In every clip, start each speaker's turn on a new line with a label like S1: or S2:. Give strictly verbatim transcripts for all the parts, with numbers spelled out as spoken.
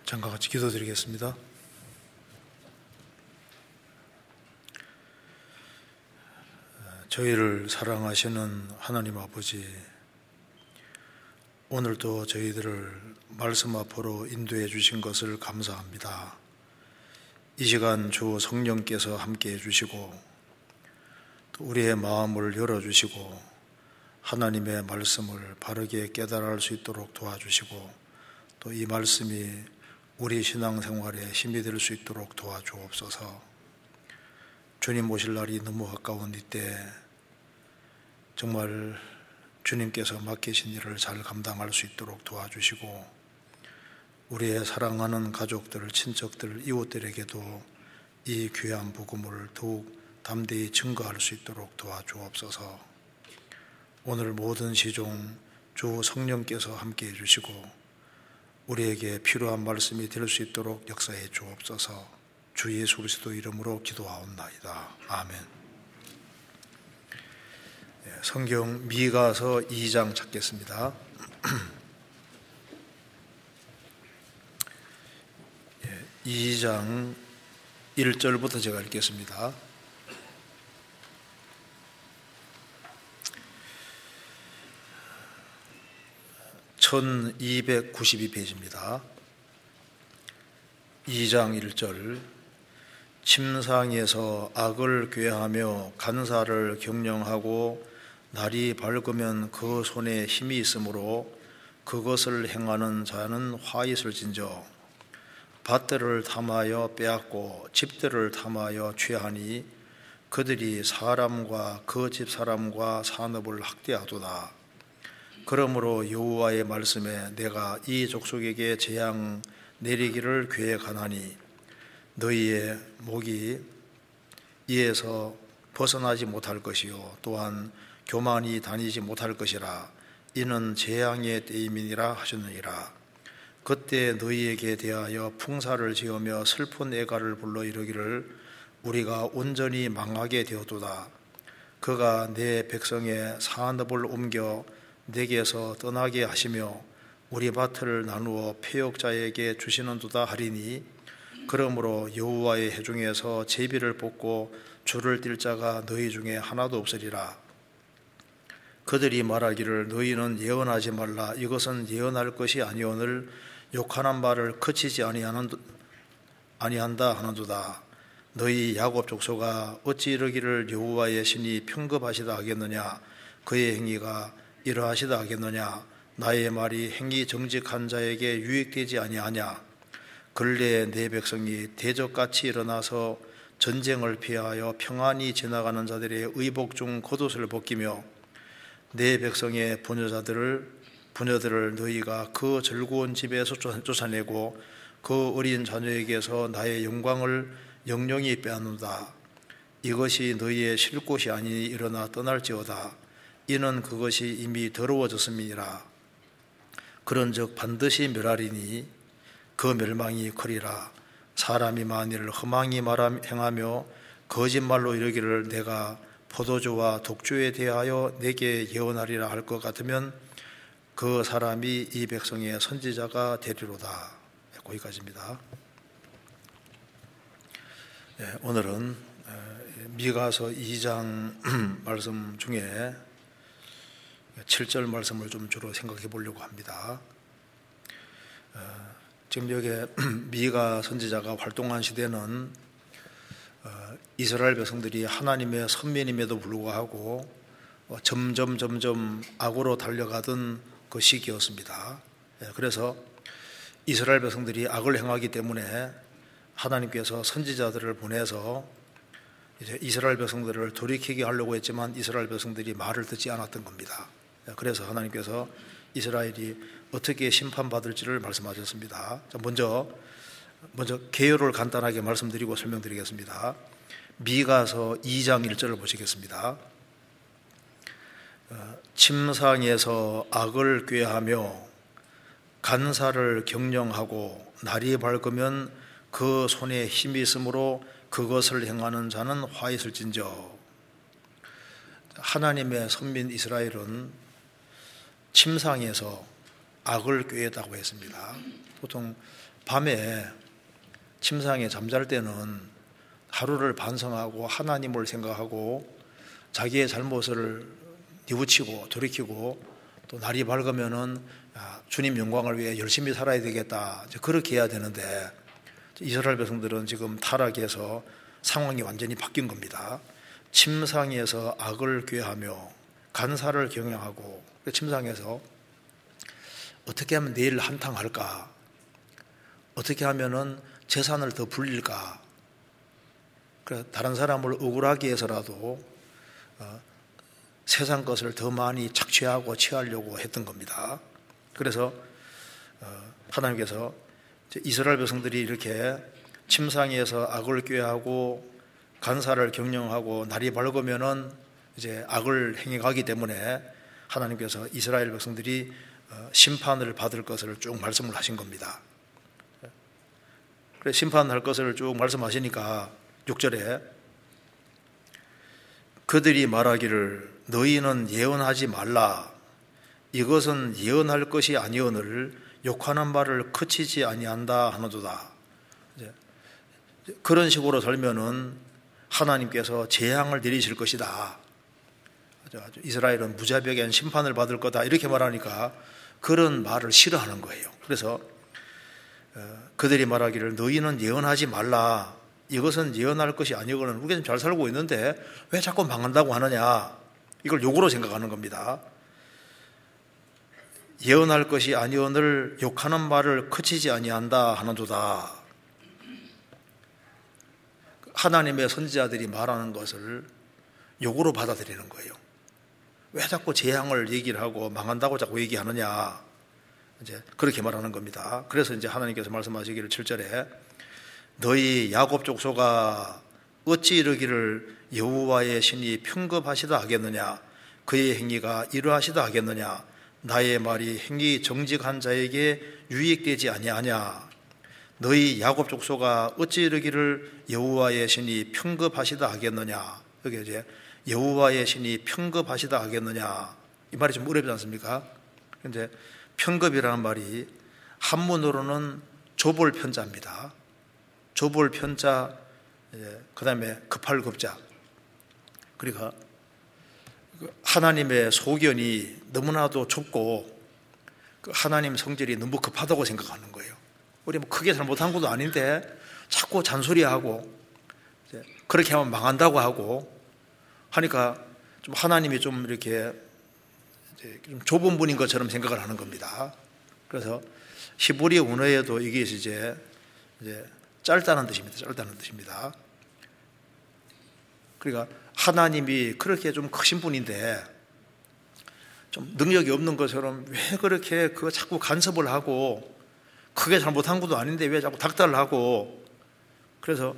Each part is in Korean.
S1: 잠깐 같이 기도드리겠습니다. 저희를 사랑하시는 하나님 아버지, 오늘도 저희들을 말씀 앞으로 인도해 주신 것을 감사합니다. 이 시간 주 성령께서 함께해 주시고 또 우리의 마음을 열어주시고 하나님의 말씀을 바르게 깨달을 수 있도록 도와주시고 또 이 말씀이 우리 신앙생활에 힘이 될 수 있도록 도와주옵소서. 주님 오실 날이 너무 가까운 이때 정말 주님께서 맡기신 일을 잘 감당할 수 있도록 도와주시고 우리의 사랑하는 가족들, 친척들, 이웃들에게도 이 귀한 복음을 더욱 담대히 증거할 수 있도록 도와주옵소서. 오늘 모든 시종 주 성령께서 함께해 주시고 우리에게 필요한 말씀이 될 수 있도록 역사해 주옵소서. 주 예수 그리스도 이름으로 기도하옵나이다. 아멘. 성경 미가서 이 장 찾겠습니다. 이 장 일 절부터 제가 읽겠습니다. 천이백구십이 페이지입니다. 이 장 일 절. 침상에서 악을 꾀하며 간사를 경영하고 날이 밝으면 그 손에 힘이 있으므로 그것을 행하는 자는 화 있을진저. 밭들을 탐하여 빼앗고 집들을 탐하여 취하니 그들이 사람과 그 집 사람과 산업을 학대하도다. 그러므로 여호와의 말씀에 내가 이 족속에게 재앙 내리기를 계획하나니 너희의 목이 이에서 벗어나지 못할 것이요 또한 교만이 다니지 못할 것이라. 이는 재앙의 때임이니라 하셨느니라. 그때 너희에게 대하여 풍사를 지으며 슬픈 애가를 불러 이르기를 우리가 온전히 망하게 되었도다. 그가 내 백성의 산업을 옮겨 내게서 떠나게 하시며 우리 밭을 나누어 패역자에게 주시는도다 하리니 그러므로 여호와의 회중에서 제비를 뽑고 줄을 띨 자가 너희 중에 하나도 없으리라. 그들이 말하기를 너희는 예언하지 말라. 이것은 예언할 것이 아니오늘 욕하는 말을 그치지 아니하는, 아니한다 하는도다. 너희 야곱 족속아 어찌 이르기를 여호와의 신이 평급하시다 하겠느냐. 그의 행위가 이러하시다 하겠느냐. 나의 말이 행위 정직한 자에게 유익되지 아니하냐. 근래에 내 백성이 대적같이 일어나서 전쟁을 피하여 평안히 지나가는 자들의 의복 중 겉옷을 벗기며 내 백성의 부녀자들을 부녀들을 너희가 그 즐거운 집에서 쫓아내고 그 어린 자녀에게서 나의 영광을 영영히 빼앗는다. 이것이 너희의 쉴 곳이 아니니 일어나 떠날지어다. 이는 그것이 이미 더러워졌음이니라. 그런즉 반드시 멸하리니 그 멸망이 크리라. 사람이 만일 험하게 말함 행하며 거짓말로 이르기를 내가 포도주와 독주에 대하여 내게 예언하리라 할 것 같으면 그 사람이 이 백성의 선지자가 되리로다. 거기까지입니다. 네, 오늘은 미가서 이 장 말씀 중에 칠 절 말씀을 좀 주로 생각해 보려고 합니다. 지금 여기 미가 선지자가 활동한 시대는 이스라엘 백성들이 하나님의 선민임에도 불구하고 점점 점점 악으로 달려가던 그 시기였습니다. 그래서 이스라엘 백성들이 악을 행하기 때문에 하나님께서 선지자들을 보내서 이제 이스라엘 백성들을 돌이키게 하려고 했지만 이스라엘 백성들이 말을 듣지 않았던 겁니다. 그래서 하나님께서 이스라엘이 어떻게 심판받을지를 말씀하셨습니다. 자, 먼저 먼저 개요를 간단하게 말씀드리고 설명드리겠습니다. 미가서 이 장 일 절을 보시겠습니다. 침상에서 악을 꾀하며 간사를 경영하고 날이 밝으면 그 손에 힘이 있으므로 그것을 행하는 자는 화 있을진저. 하나님의 선민 이스라엘은 침상에서 악을 꾀했다고 했습니다. 보통 밤에 침상에 잠잘 때는 하루를 반성하고 하나님을 생각하고 자기의 잘못을 뉘우치고 돌이키고 또 날이 밝으면은 주님 영광을 위해 열심히 살아야 되겠다, 그렇게 해야 되는데 이스라엘 백성들은 지금 타락해서 상황이 완전히 바뀐 겁니다. 침상에서 악을 꾀하며 간사를 경영하고 침상에서 어떻게 하면 내일 한탕할까, 어떻게 하면은 재산을 더 불릴까, 그래서 다른 사람을 억울하게 해서라도 어, 세상 것을 더 많이 착취하고 취하려고 했던 겁니다. 그래서 어, 하나님께서 이스라엘 백성들이 이렇게 침상에서 악을 꾀하고 간사를 경영하고 날이 밝으면은 이제 악을 행해가기 때문에 하나님께서 이스라엘 백성들이 어, 심판을 받을 것을 쭉 말씀을 하신 겁니다. 그래 심판할 것을 쭉 말씀하시니까 육 절에 그들이 말하기를 너희는 예언하지 말라, 이것은 예언할 것이 아니오늘 욕하는 말을 그치지 아니한다 하노도다. 그런 식으로 살면은 하나님께서 재앙을 내리실 것이다, 이스라엘은 무자비하게 심판을 받을 거다, 이렇게 말하니까 그런 말을 싫어하는 거예요. 그래서 그들이 말하기를 너희는 예언하지 말라, 이것은 예언할 것이 아니거든 우리가 좀 잘 살고 있는데 왜 자꾸 망한다고 하느냐, 이걸 욕으로 생각하는 겁니다. 예언할 것이 아니오늘 욕하는 말을 그치지 아니한다 하는도다. 하나님의 선지자들이 말하는 것을 욕으로 받아들이는 거예요. 왜 자꾸 재앙을 얘기를 하고 망한다고 자꾸 얘기하느냐, 이제 그렇게 말하는 겁니다. 그래서 이제 하나님께서 말씀하시기를 칠 절에 너희 야곱 족속아 어찌 이르기를 여호와의 신이 평급하시다 하겠느냐, 그의 행위가 이러하시다 하겠느냐, 나의 말이 행위 정직한 자에게 유익되지 아니하냐. 너희 야곱 족속아 어찌 이르기를 여호와의 신이 평급하시다 하겠느냐. 여기 이제 여호와의 신이 평급하시다 하겠느냐, 이 말이 좀 어렵지 않습니까? 근데 평급이라는 말이 한문으로는 조볼 편자입니다. 조볼 편자, 그 다음에 급할 급자. 그러니까 하나님의 소견이 너무나도 좁고 하나님 성질이 너무 급하다고 생각하는 거예요. 우리 뭐 크게 잘못한 것도 아닌데 자꾸 잔소리하고 그렇게 하면 망한다고 하고 하니까 좀 하나님이 좀 이렇게 좀 좁은 분인 것처럼 생각을 하는 겁니다. 그래서 히브리 언어에도 이게 이제, 이제 짧다는 뜻입니다. 짧다는 뜻입니다. 그러니까 하나님이 그렇게 좀 크신 분인데 좀 능력이 없는 것처럼 왜 그렇게 그거 자꾸 간섭을 하고 크게 잘못한 것도 아닌데 왜 자꾸 닥달을 하고, 그래서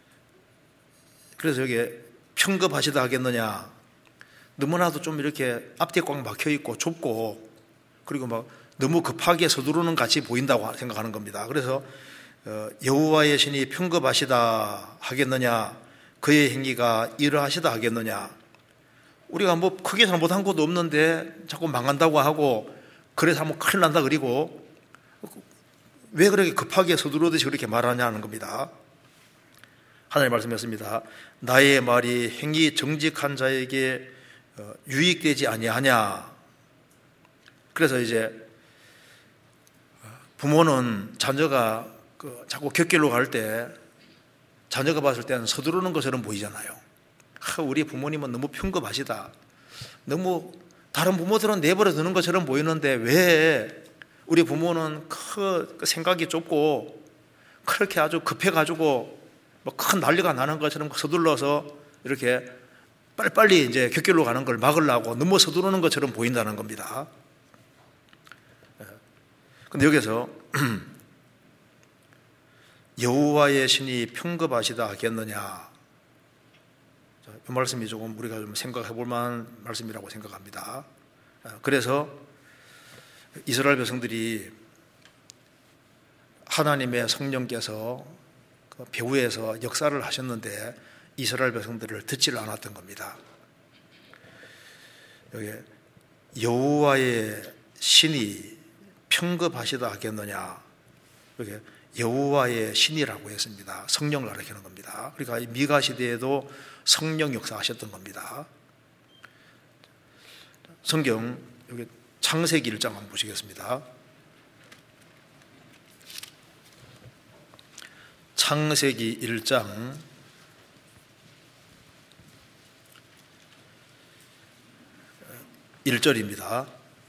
S1: 그래서 여기에 평급하시다 하겠느냐, 너무나도 좀 이렇게 앞뒤 꽉 막혀 있고 좁고 그리고 막 너무 급하게 서두르는 같이 보인다고 생각하는 겁니다. 그래서 여호와의 신이 평급하시다 하겠느냐, 그의 행위가 이러하시다 하겠느냐. 우리가 뭐 크게 잘못한 것도 없는데 자꾸 망한다고 하고 그래서 한번 큰일 난다 그리고 왜 그렇게 급하게 서두르듯이 그렇게 말하냐는 겁니다. 하나님 말씀했습니다. 나의 말이 행위 정직한 자에게 유익되지 아니하냐. 그래서 이제 부모는 자녀가 그 자꾸 곁길로 갈 때 자녀가 봤을 때는 서두르는 것처럼 보이잖아요. 아, 우리 부모님은 너무 평급하시다. 너무 다른 부모들은 내버려 두는 것처럼 보이는데 왜 우리 부모는 그 생각이 좁고 그렇게 아주 급해가지고 뭐 큰 난리가 나는 것처럼 서둘러서 이렇게 빨리빨리 이제 곁길로 가는 걸 막으려고 너무 서두르는 것처럼 보인다는 겁니다. 근데 여기서 여호와의 신이 평급하시다 하겠느냐, 이 말씀이 조금 우리가 좀 생각해 볼 만한 말씀이라고 생각합니다. 그래서 이스라엘 백성들이 하나님의 성령께서 배후에서 역사를 하셨는데 이스라엘 백성들을 듣지를 않았던 겁니다. 여기 여호와의 신이 평급하시다 하겠느냐, 이렇게 여호와의 신이라고 했습니다. 성령을 가리키는 겁니다. 그러니까 미가 시대에도 성령 역사하셨던 겁니다. 성경 여기 창세기 일 장 한번 보시겠습니다. 창세기 일 장 일 절입니다.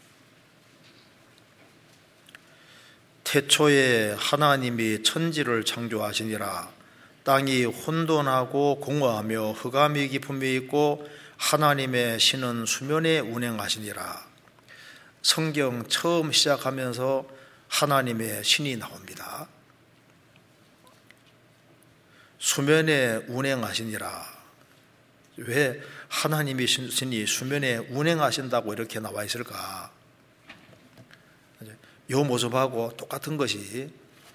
S1: 태초에 하나님이 천지를 창조하시니라. 땅이 혼돈하고 공허하며 흑암이 깊음이 있고 하나님의 신은 수면에 운행하시니라. 성경 처음 시작하면서 하나님의 신이 나옵니다. 수면에 운행하시니라. 왜 하나님의 신이 수면에 운행하신다고 이렇게 나와 있을까? 이 모습하고 똑같은 것이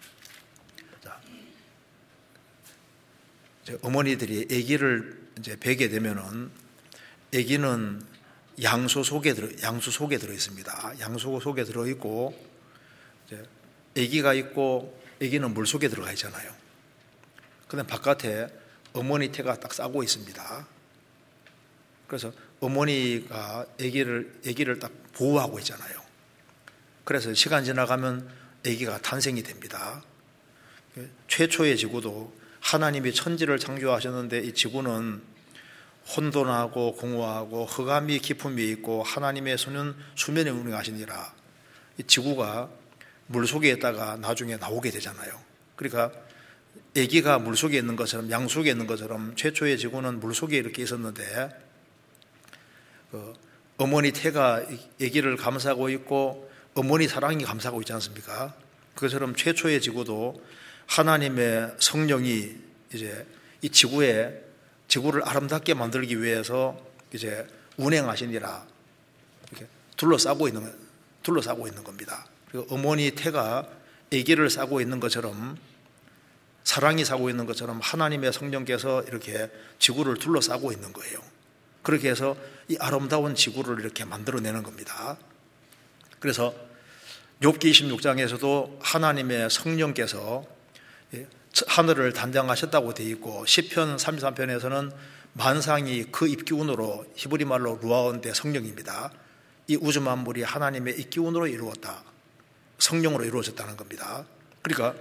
S1: 어머니들이 아기를 이제 베게 되면은 아기는 양수 속에 들어 양수 속에 들어 있습니다. 양수 속에 들어 있고 이제 아기가 있고 아기는 물 속에 들어가 있잖아요. 그다음 바깥에 어머니 태가 딱 싸고 있습니다. 그래서 어머니가 아기를 아기를 딱 보호하고 있잖아요. 그래서 시간 지나가면 아기가 탄생이 됩니다. 최초의 지구도 하나님이 천지를 창조하셨는데 이 지구는 혼돈하고 공허하고 흑암이 깊음이 있고 하나님의 손은 수면에 운행하시니라. 이 지구가 물속에 있다가 나중에 나오게 되잖아요. 그러니까 아기가 물속에 있는 것처럼 양속에 있는 것처럼 최초의 지구는 물속에 이렇게 있었는데 그 어머니 태가 아기를 감싸고 있고 어머니 사랑이 감싸고 있지 않습니까? 그것처럼 최초의 지구도 하나님의 성령이 이제 이 지구에 지구를 아름답게 만들기 위해서 이제 운행하시니라 이렇게 둘러싸고 있는 둘러싸고 있는 겁니다. 그리고 어머니 태가 아기를 싸고 있는 것처럼 사랑이 싸고 있는 것처럼 하나님의 성령께서 이렇게 지구를 둘러싸고 있는 거예요. 그렇게 해서 이 아름다운 지구를 이렇게 만들어내는 겁니다. 그래서 욥기 이십육 장에서도 하나님의 성령께서 하늘을 단장하셨다고 되어 있고 시편 삼십삼 편에서는 만상이 그 입기운으로 히브리 말로 루아온데 성령입니다. 이 우주 만물이 하나님의 입기운으로 이루었다. 성령으로 이루어졌다는 겁니다. 그러니까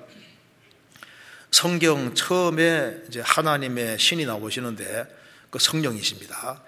S1: 성경 처음에 이제 하나님의 신이 나오시는데 그 성령이십니다.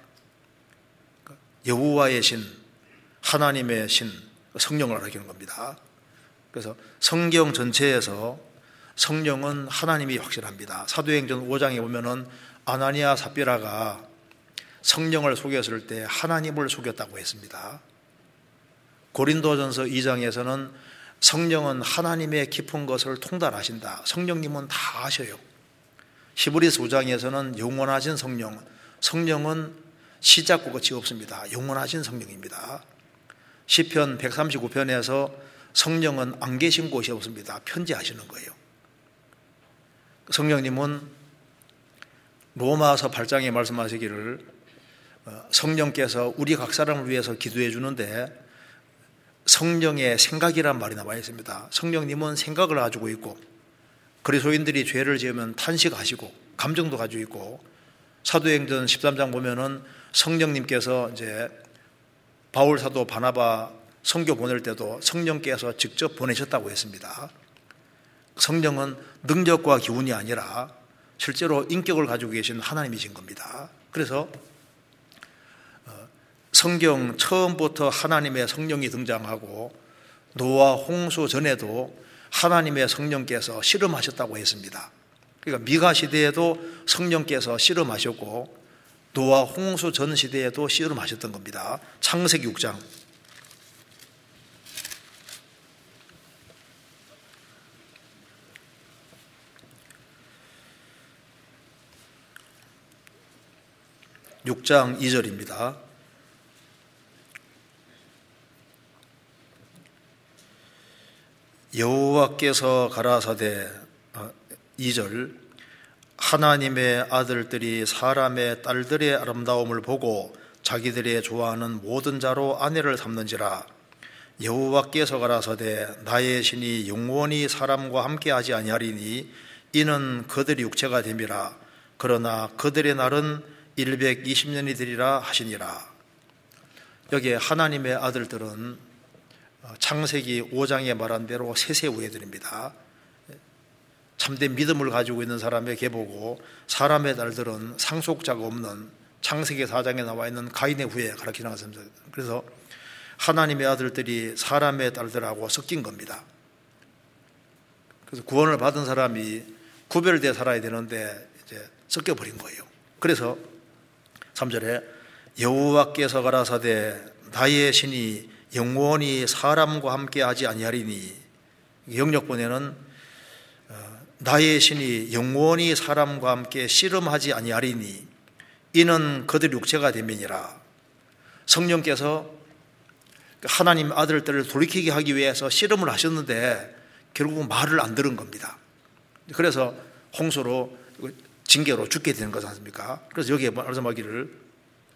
S1: 여호와의 신, 하나님의 신, 성령을 가리키는 겁니다. 그래서 성경 전체에서 성령은 하나님이 확실합니다. 사도행전 오 장에 보면은 아나니아 삽비라가 성령을 속였을 때 하나님을 속였다고 했습니다. 고린도전서 이 장에서는 성령은 하나님의 깊은 것을 통달하신다. 성령님은 다 아셔요. 히브리서 오 장에서는 영원하신 성령, 성령은 시작과 끝이 없습니다. 영원하신 성령입니다. 시편 백삼십구 편에서 성령은 안 계신 곳이 없습니다. 편지하시는 거예요. 성령님은 로마서 팔 장에 말씀하시기를 성령께서 우리 각 사람을 위해서 기도해 주는데 성령의 생각이란 말이 나와 있습니다. 성령님은 생각을 가지고 있고 그리스도인들이 죄를 지으면 탄식하시고 감정도 가지고 있고 사도행전 십삼 장 보면은 성령님께서 이제 바울 사도 바나바 선교 보낼 때도 성령께서 직접 보내셨다고 했습니다. 성령은 능력과 기운이 아니라 실제로 인격을 가지고 계신 하나님이신 겁니다. 그래서 성경 처음부터 하나님의 성령이 등장하고 노아 홍수 전에도 하나님의 성령께서 씨름하셨다고 했습니다. 그러니까 미가 시대에도 성령께서 씨름하셨고 노아 홍수 전 시대에도 씨름하셨던 겁니다. 창세기 육 장 육 장 이 절입니다. 여호와께서 가라사대 이 절 하나님의 아들들이 사람의 딸들의 아름다움을 보고 자기들의 좋아하는 모든 자로 아내를 삼는지라 여호와께서 가라사대 나의 신이 영원히 사람과 함께하지 아니하리니 이는 그들의 육체가 됨이라. 그러나 그들의 날은 백이십 년이 되리라 하시니라. 여기에 하나님의 아들들은 창세기 오 장에 말한 대로 세세우애들입니다. 참된 믿음을 가지고 있는 사람에게 보고, 사람의 딸들은 상속자가 없는 창세기 사 장에 나와 있는 가인의 후예 가르치는 것입니다. 그래서 하나님의 아들들이 사람의 딸들하고 섞인 겁니다. 그래서 구원을 받은 사람이 구별되어 살아야 되는데 이제 섞여버린 거예요. 그래서 삼 절에 여호와께서 가라사대 나의 신이 영원히 사람과 함께 하지 아니하리니, 영역본에는 나의 신이 영원히 사람과 함께 씨름하지 아니하리니 이는 그들 육체가 됨이니라. 성령께서 하나님 아들들을 돌이키게 하기 위해서 씨름을 하셨는데 결국 말을 안 들은 겁니다. 그래서 홍수로 징계로 죽게 되는 거지 않습니까? 그래서 여기에 말씀하기를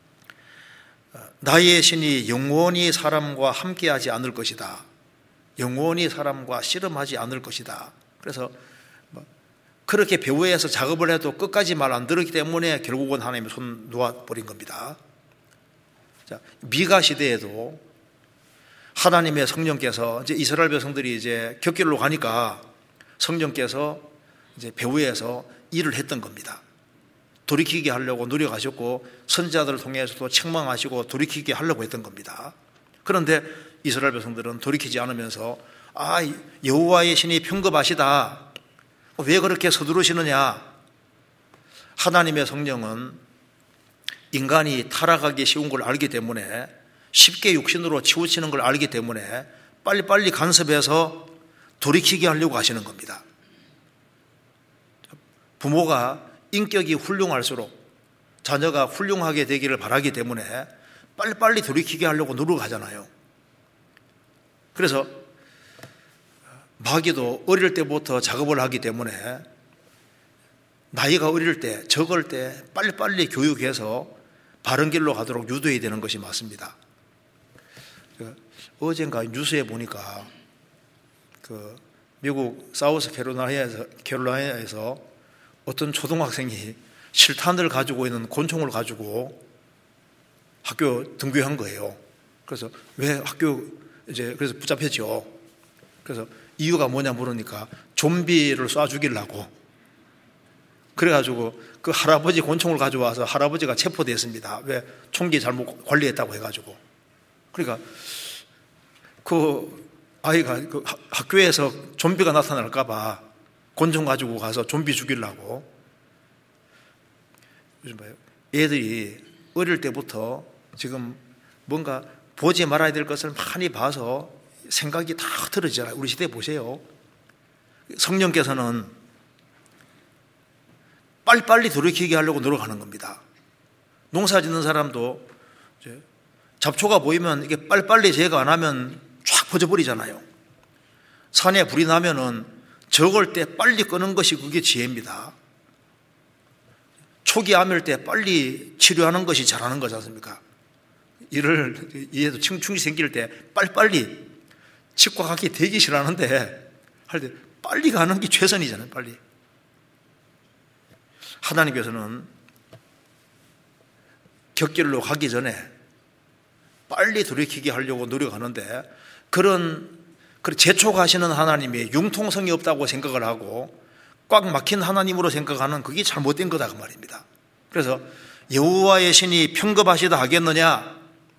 S1: 나의 신이 영원히 사람과 함께하지 않을 것이다. 영원히 사람과 씨름하지 않을 것이다. 그래서 그렇게 배후에서 작업을 해도 끝까지 말 안 들었기 때문에 결국은 하나님의 손 놓아버린 겁니다. 자, 미가 시대에도 하나님의 성령께서 이제 이스라엘 백성들이 이제 격결로 가니까 성령께서 이제 배후에서 일을 했던 겁니다. 돌이키게 하려고 노력하셨고 선지자들을 통해서도 책망하시고 돌이키게 하려고 했던 겁니다. 그런데 이스라엘 백성들은 돌이키지 않으면서 아, 여호와의 신이 평급하시다. 왜 그렇게 서두르시느냐? 하나님의 성령은 인간이 타락하기 쉬운 걸 알기 때문에, 쉽게 육신으로 치우치는 걸 알기 때문에 빨리빨리 간섭해서 돌이키게 하려고 하시는 겁니다. 부모가 인격이 훌륭할수록 자녀가 훌륭하게 되기를 바라기 때문에 빨리빨리 돌이키게 하려고 노력하잖아요. 그래서 마귀도 어릴 때부터 작업을 하기 때문에 나이가 어릴 때, 적을 때 빨리빨리 교육해서 바른 길로 가도록 유도해야 되는 것이 맞습니다. 어젠가 뉴스에 보니까 그 미국 사우스 캐롤라이나에서, 캐롤라이나에서 어떤 초등학생이 실탄을 가지고 있는 곤충을 가지고 학교 등교한 거예요. 그래서 왜 학교 이제 그래서 붙잡혔죠. 그래서 이유가 뭐냐 물으니까 좀비를 쏴 죽이려고. 그래가지고 그 할아버지 곤충을 가져와서 할아버지가 체포됐습니다. 왜? 총기 잘못 관리했다고 해가지고. 그러니까 그 아이가 그 학교에서 좀비가 나타날까봐 곤충 가지고 가서 좀비 죽이려고. 요즘 봐요. 애들이 어릴 때부터 지금 뭔가 보지 말아야 될 것을 많이 봐서 생각이 다 흐트러지잖아요. 우리 시대 보세요. 성령께서는 빨리빨리 돌이키게 하려고 노력하는 겁니다. 농사 짓는 사람도 이제 잡초가 보이면 이게 빨리빨리 제거 안 하면 쫙 퍼져버리잖아요. 산에 불이 나면은 적을 때 빨리 끄는 것이 그게 지혜입니다. 초기 암일 때 빨리 치료하는 것이 잘하는 거지 않습니까? 이를, 얘도 충충이 생길 때 빨리빨리 치과 가기 되게 싫어하는데 할 때 빨리 가는 게 최선이잖아요. 빨리. 하나님께서는 격결로 가기 전에 빨리 돌이키게 하려고 노력하는데, 그런, 그런 재촉하시는 하나님이 융통성이 없다고 생각을 하고 꽉 막힌 하나님으로 생각하는 그게 잘못된 거다 그 말입니다. 그래서 여호와의 신이 평급하시다 하겠느냐?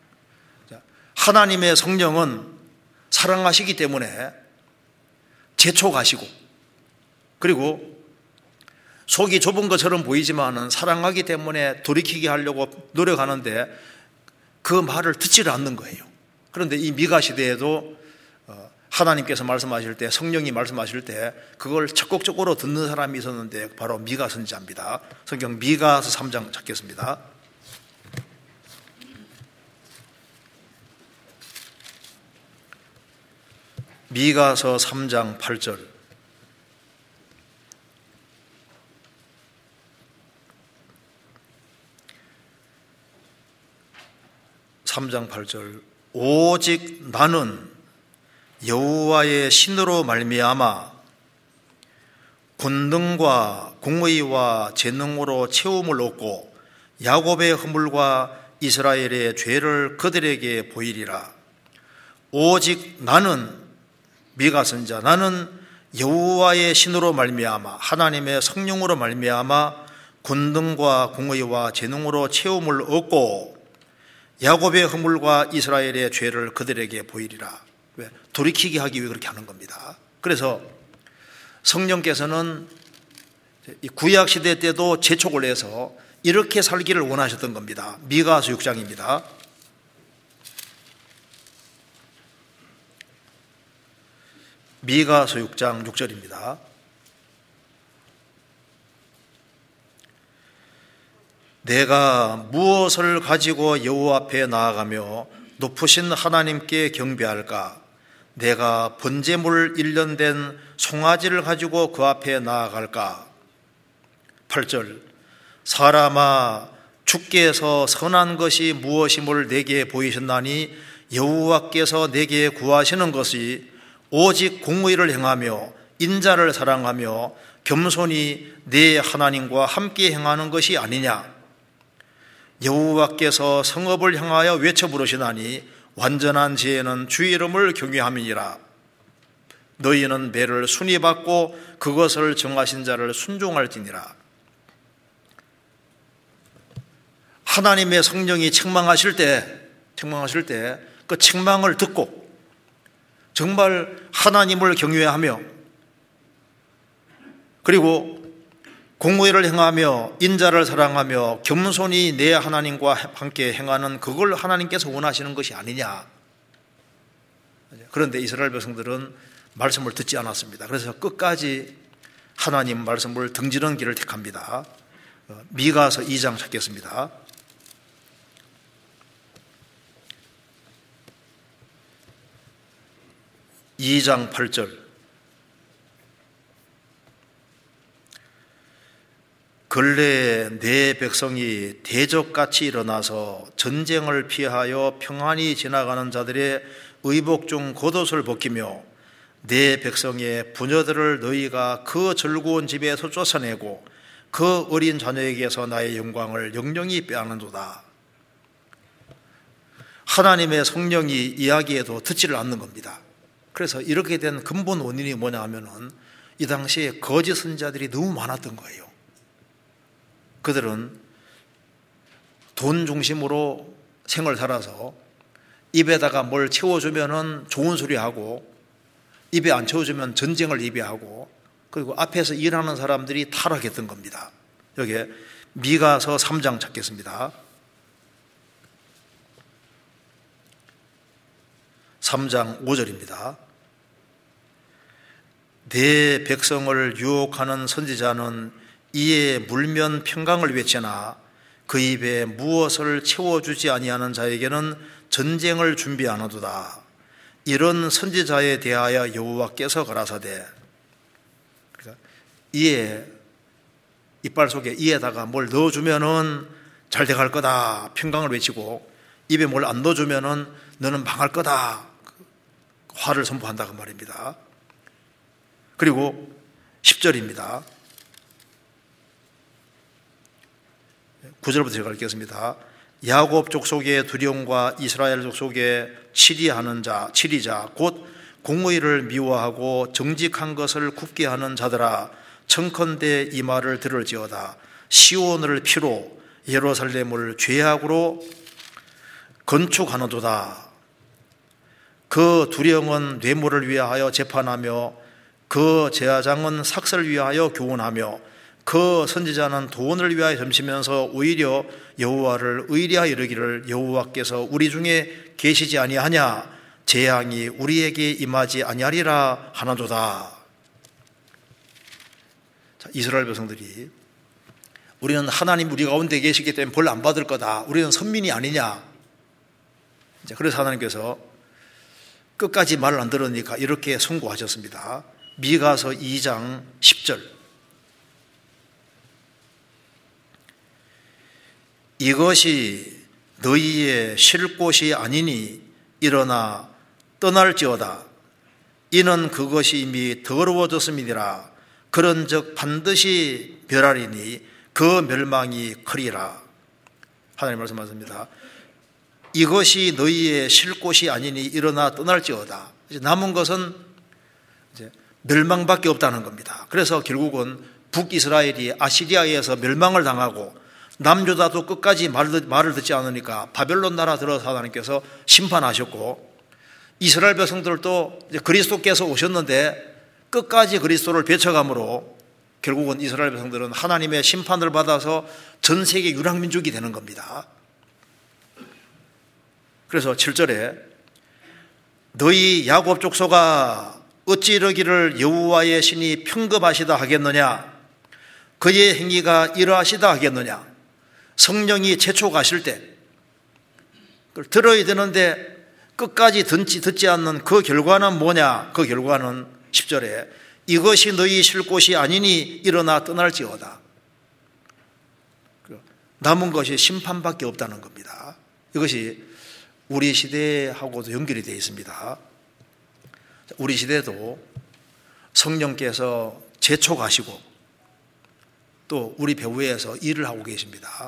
S1: 하나님의 성령은 사랑하시기 때문에 재촉하시고, 그리고 속이 좁은 것처럼 보이지만은 사랑하기 때문에 돌이키게 하려고 노력하는데 그 말을 듣지를 않는 거예요. 그런데 이 미가 시대에도 하나님께서 말씀하실 때, 성령이 말씀하실 때 그걸 적극적으로 듣는 사람이 있었는데 바로 미가 선지자입니다. 성경 미가서 삼 장 찾겠습니다. 미가서 삼 장 팔 절. 삼 장 팔 절. 오직 나는 여호와의 신으로 말미암아 권능과 공의와 재능으로 채움을 얻고 야곱의 허물과 이스라엘의 죄를 그들에게 보이리라. 오직 나는 미가 선지자 나는 여호와의 신으로 말미암아 하나님의 성령으로 말미암아 권능과 공의와 재능으로 채움을 얻고 야곱의 허물과 이스라엘의 죄를 그들에게 보이리라. 왜? 돌이키게 하기 위해 그렇게 하는 겁니다. 그래서 성령께서는 구약시대 때도 재촉을 해서 이렇게 살기를 원하셨던 겁니다. 미가서 육 장입니다. 미가서 육 장 육 절입니다. 내가 무엇을 가지고 여호와 앞에 나아가며 높으신 하나님께 경배할까? 내가 번제물 일 년 된 송아지를 가지고 그 앞에 나아갈까? 팔 절 사람아 주께서 선한 것이 무엇임을 내게 보이셨나니 여호와께서 내게 구하시는 것이 오직 공의를 행하며 인자를 사랑하며 겸손히 내 하나님과 함께 행하는 것이 아니냐. 여호와께서 성읍을 향하여 외쳐 부르시나니 완전한 지혜는 주의 이름을 경외함이니라. 너희는 매를 순히 받고 그것을 정하신 자를 순종할지니라. 하나님의 성령이 책망하실 때, 책망하실 때 그 책망을 듣고 정말 하나님을 경외하며 그리고 공의를 행하며 인자를 사랑하며 겸손히 내 하나님과 함께 행하는 그걸 하나님께서 원하시는 것이 아니냐. 그런데 이스라엘 백성들은 말씀을 듣지 않았습니다. 그래서 끝까지 하나님 말씀을 등지는 길을 택합니다. 미가서 이 장 찾겠습니다. 이 장 팔 절 근래에 내 백성이 대적같이 일어나서 전쟁을 피하여 평안히 지나가는 자들의 의복 중 겉옷을 벗기며 내 백성의 부녀들을 너희가 그 즐거운 집에서 쫓아내고 그 어린 자녀에게서 나의 영광을 영영히 빼앗는도다. 하나님의 성령이 이야기해도 듣지를 않는 겁니다. 그래서 이렇게 된 근본 원인이 뭐냐 하면은 이 당시에 거짓 선지자들이 너무 많았던 거예요. 그들은 돈 중심으로 생을 살아서 입에다가 뭘 채워주면은 좋은 소리 하고 입에 안 채워주면 전쟁을 예비하고 그리고 앞에서 일하는 사람들이 타락했던 겁니다. 여기에 미가서 삼 장 찾겠습니다. 삼 장 오 절입니다. 내 백성을 유혹하는 선지자는 이에 물면 평강을 외치나 그 입에 무엇을 채워주지 아니하는 자에게는 전쟁을 준비하노도다. 이런 선지자에 대하여 여호와께서 가라사대. 그러니까 이에 이빨 속에 이에다가 뭘 넣어주면은 잘 돼갈 거다. 평강을 외치고 입에 뭘 안 넣어주면은 너는 망할 거다. 화를 선포한다고 말입니다. 그리고 십 절입니다. 구 절부터 제가 읽겠습니다. 야곱 족속의 두려움과 이스라엘 족속의 치리하는 자, 치리자, 곧 공의를 미워하고 정직한 것을 굽게 하는 자들아, 청컨대 이 말을 들을지어다. 시온을 피로 예루살렘을 죄악으로 건축하노도다. 그 두령은 뇌물을 위하여 재판하며 그 제사장은 삭슬을 위하여 교훈하며 그 선지자는 돈을 위하여 점치면서 오히려 여호와를 의리하여 이르기를 여호와께서 우리 중에 계시지 아니하냐 재앙이 우리에게 임하지 아니하리라 하나도다. 자, 이스라엘 백성들이 우리는 하나님 우리 가운데 계시기 때문에 벌 안 받을 거다. 우리는 선민이 아니냐. 그래서 하나님께서 끝까지 말을 안 들으니까 이렇게 선고하셨습니다. 미가서 이 장 십 절 이것이 너희의 쉴 곳이 아니니 일어나 떠날지어다. 이는 그것이 이미 더러워졌음이니라. 그런즉 반드시 멸하리니 그 멸망이 크리라. 하나님 말씀하십니다. 이것이 너희의 쉴 곳이 아니니 일어나 떠날지어다. 이제 남은 것은 이제 멸망밖에 없다는 겁니다. 그래서 결국은 북이스라엘이 아시리아에서 멸망을 당하고 남유다도 끝까지 말을 듣지 않으니까 바벨론 나라 들어서 하나님께서 심판하셨고, 이스라엘 백성들도 이제 그리스도께서 오셨는데 끝까지 그리스도를 배척함으로 결국은 이스라엘 백성들은 하나님의 심판을 받아서 전 세계 유랑민족이 되는 겁니다. 그래서 칠 절에 너희 야곱 족속아 어찌 이러기를 여호와의 신이 평급하시다 하겠느냐, 그의 행위가 이러하시다 하겠느냐. 성령이 재촉하실 때 그걸 들어야 되는데 끝까지 듣지, 듣지 않는 그 결과는 뭐냐? 그 결과는 십 절에 이것이 너희 쉴 곳이 아니니 일어나 떠날지어다. 남은 것이 심판밖에 없다는 겁니다. 이것이 우리 시대하고도 연결이 되어 있습니다. 우리 시대도 성령께서 재촉하시고 또 우리 배후에서 일을 하고 계십니다.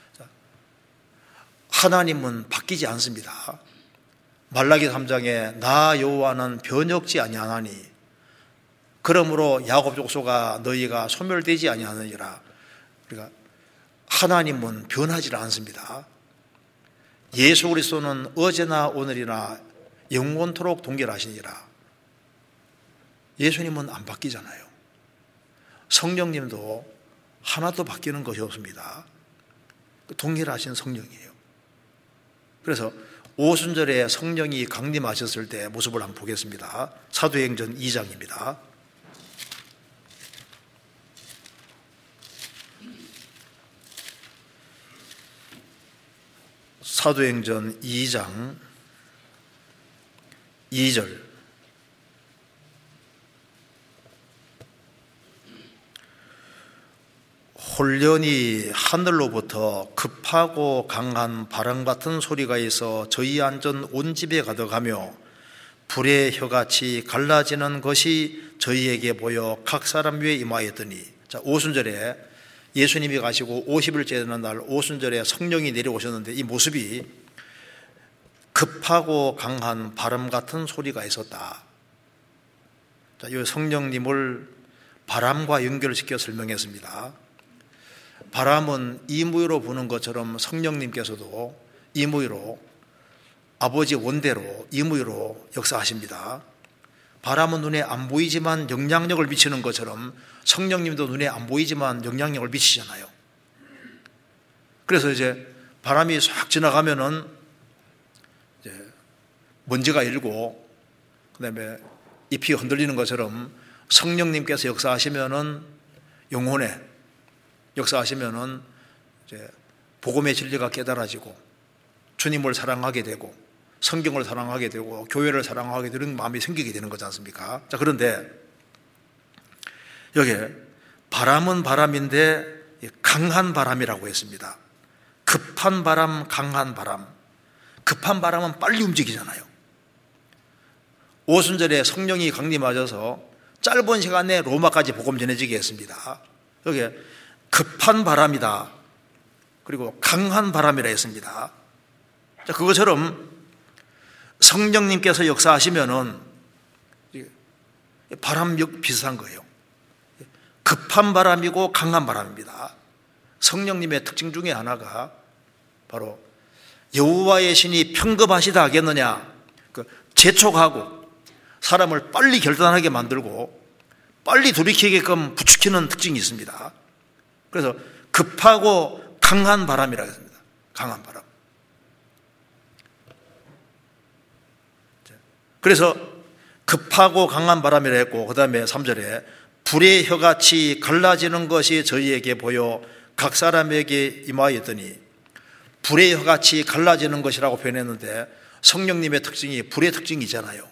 S1: 하나님은 바뀌지 않습니다. 말라기 삼 장에 나 여호와는 변혁지 아니하나니 그러므로 야곱 족속아 너희가 소멸되지 아니하느니라. 그러니까 하나님은 변하지 않습니다. 예수 그리스도는 어제나 오늘이나 영원토록 동결하시니라. 예수님은 안 바뀌잖아요. 성령님도 하나도 바뀌는 것이 없습니다. 동일하신 성령이에요. 그래서 오순절에 성령이 강림하셨을 때 모습을 한번 보겠습니다. 사도행전 이 장입니다. 사도행전 이 장 이 절. 홀련히 하늘로부터 급하고 강한 바람 같은 소리가 있어 저희 안전 온 집에 가득하며 불의 혀같이 갈라지는 것이 저희에게 보여 각 사람 위에 임하였더니, 자, 오순절에 예수님이 가시고 오십 일째 되는 날 오순절에 성령이 내려오셨는데 이 모습이 급하고 강한 바람 같은 소리가 있었다. 자, 이 성령님을 바람과 연결시켜 설명했습니다. 바람은 이무의로 부는 것처럼 성령님께서도 이무의로 아버지 원대로 이무의로 역사하십니다. 바람은 눈에 안 보이지만 영향력을 미치는 것처럼 성령님도 눈에 안 보이지만 영향력을 미치잖아요. 그래서 이제 바람이 싹 지나가면은 이제 먼지가 일고 그다음에 잎이 흔들리는 것처럼 성령님께서 역사하시면은 영혼에 역사하시면은 이제 복음의 진리가 깨달아지고 주님을 사랑하게 되고 성경을 사랑하게 되고 교회를 사랑하게 되는 마음이 생기게 되는 거지 않습니까? 자, 그런데 여기 바람은 바람인데 강한 바람이라고 했습니다. 급한 바람, 강한 바람. 급한 바람은 빨리 움직이잖아요. 오순절에 성령이 강림하셔서 짧은 시간에 로마까지 복음 전해지게 했습니다. 여기 급한 바람이다. 그리고 강한 바람이라 했습니다. 자, 그것처럼 성령님께서 역사하시면은 바람력 비슷한 거예요. 급한 바람이고 강한 바람입니다. 성령님의 특징 중에 하나가 바로 여호와의 신이 평급하시다 하겠느냐, 그 재촉하고 사람을 빨리 결단하게 만들고 빨리 돌이키게끔 부추기는 특징이 있습니다. 그래서 급하고 강한 바람이라고 했습니다. 강한 바람. 그래서 급하고 강한 바람이라 했고, 그 다음에 삼 절에 불의 혀같이 갈라지는 것이 저희에게 보여 각 사람에게 임하였더니, 불의 혀같이 갈라지는 것이라고 표현했는데 성령님의 특징이 불의 특징이잖아요.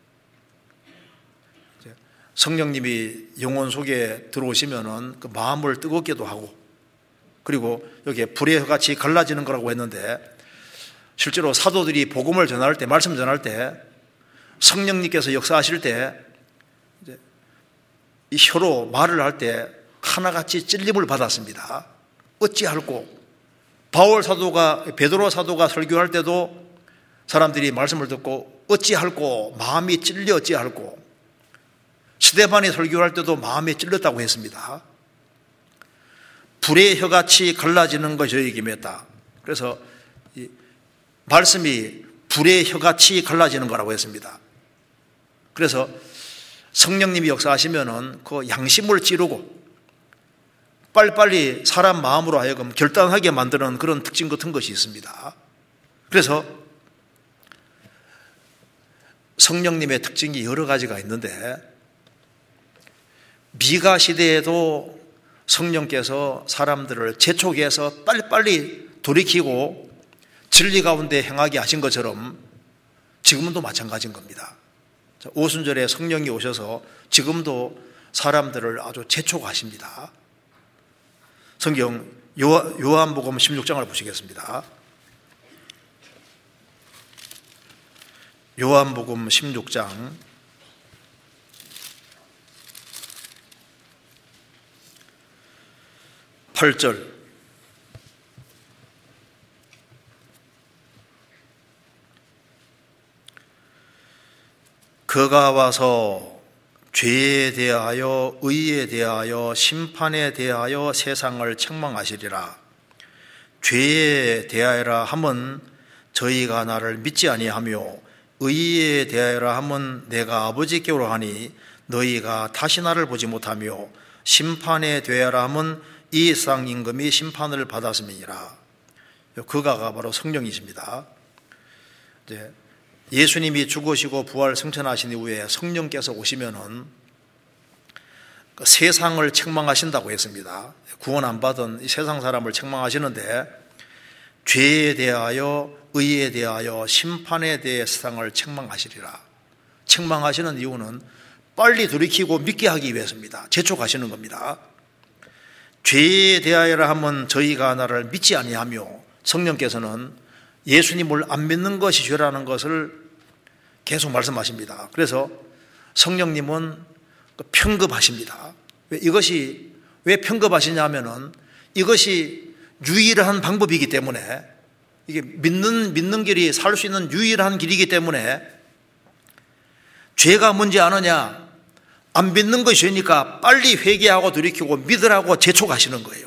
S1: 성령님이 영혼 속에 들어오시면은 그 마음을 뜨겁게도 하고, 그리고 여기에 불의 혀같이 갈라지는 거라고 했는데 실제로 사도들이 복음을 전할 때, 말씀 전할 때 성령님께서 역사하실 때 이제 이 혀로 말을 할 때 하나같이 찔림을 받았습니다. 어찌할꼬. 바울 사도가, 베드로 사도가 설교할 때도 사람들이 말씀을 듣고 어찌할꼬, 마음이 찔려 어찌할꼬. 스데반이 설교할 때도 마음이 찔렸다고 했습니다. 불의 혀같이 갈라지는 것이 저에게 맺다. 그래서 이 말씀이 불의 혀같이 갈라지는 거라고 했습니다. 그래서 성령님이 역사하시면은 그 양심을 찌르고 빨리빨리 사람 마음으로 하여금 결단하게 만드는 그런 특징 같은 것이 있습니다. 그래서 성령님의 특징이 여러 가지가 있는데 미가 시대에도 성령께서 사람들을 재촉해서 빨리빨리 돌이키고 진리 가운데 행하게 하신 것처럼 지금도 마찬가지인 겁니다. 오순절에 성령이 오셔서 지금도 사람들을 아주 재촉하십니다. 성경 요한복음 십육 장을 보시겠습니다. 요한복음 십육 장 팔 절. 그가 와서 죄에 대하여 의에 대하여 심판에 대하여 세상을 책망하시리라. 죄에 대하여라 함은 저희가 나를 믿지 아니하며 의에 대하여라 함은 내가 아버지께로 하니 너희가 다시 나를 보지 못하며 심판에 대하여라 함은 이 세상 임금이 심판을 받았음이니라. 그가가 바로 성령이십니다. 이제 예수님이 죽으시고 부활 승천하신 이후에 성령께서 오시면은 세상을 책망하신다고 했습니다. 구원 안 받은 세상 사람을 책망하시는데 죄에 대하여 의에 대하여 심판에 대해 세상을 책망하시리라. 책망하시는 이유는 빨리 돌이키고 믿게 하기 위해서입니다. 재촉하시는 겁니다. 죄에 대하여라 하면 저희가 나를 믿지 아니하며 성령께서는 예수님을 안 믿는 것이 죄라는 것을 계속 말씀하십니다. 그래서 성령님은 편급하십니다. 왜 이것이 왜 편급하시냐 하면은 이것이 유일한 방법이기 때문에 이게 믿는 믿는 길이 살 수 있는 유일한 길이기 때문에 죄가 뭔지 아느냐? 안 믿는 것이 죄니까 빨리 회개하고 돌이키고 믿으라고 재촉하시는 거예요.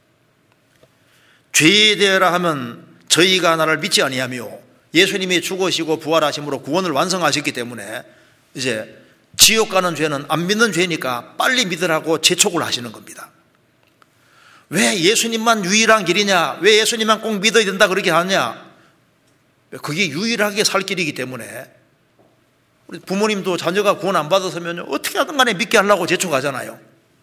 S1: 죄에 대하라 하면 저희가 나를 믿지 아니하며 예수님이 죽으시고 부활하심으로 구원을 완성하셨기 때문에 이제 지옥 가는 죄는 안 믿는 죄니까 빨리 믿으라고 재촉을 하시는 겁니다. 왜 예수님만 유일한 길이냐? 왜 예수님만 꼭 믿어야 된다 그렇게 하냐? 그게 유일하게 살 길이기 때문에 우리 부모님도 자녀가 구원 안 받았으면 어떻게 하든 간에 믿게 하려고 재촉하잖아요.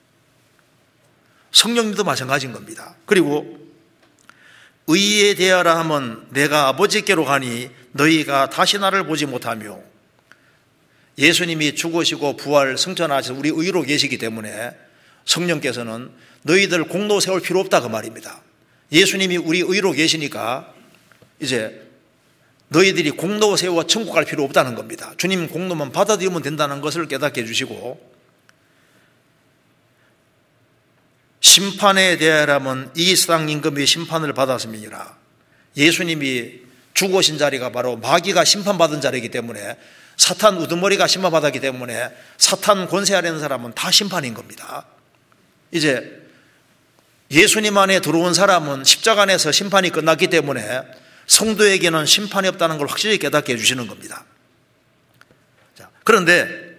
S1: 성령님도 마찬가지인 겁니다. 그리고 의에 대하라 하면 내가 아버지께로 가니 너희가 다시 나를 보지 못하며 예수님이 죽으시고 부활 승천하셔서 우리 의로 계시기 때문에 성령께서는 너희들 공로 세울 필요 없다 그 말입니다. 예수님이 우리 의로 계시니까 이제 너희들이 공로 세워 천국 갈 필요 없다는 겁니다. 주님 공로만 받아들이면 된다는 것을 깨닫게 해주시고 심판에 대하여라면 이 세상 임금이 심판을 받았음이니라. 예수님이 죽으신 자리가 바로 마귀가 심판받은 자리이기 때문에 사탄 우두머리가 심판받았기 때문에 사탄 권세 아래 있는 사람은 다 심판인 겁니다. 이제 예수님 안에 들어온 사람은 십자가 안에서 심판이 끝났기 때문에 성도에게는 심판이 없다는 걸 확실히 깨닫게 해주시는 겁니다. 자, 그런데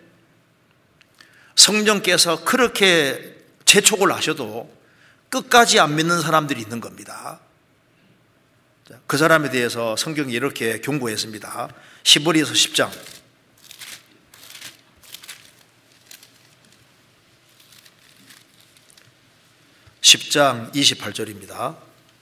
S1: 성령께서 그렇게 재촉을 하셔도 끝까지 안 믿는 사람들이 있는 겁니다. 그 사람에 대해서 성경이 이렇게 경고했습니다. 히브리서 십 장 십 장 이십팔 절입니다.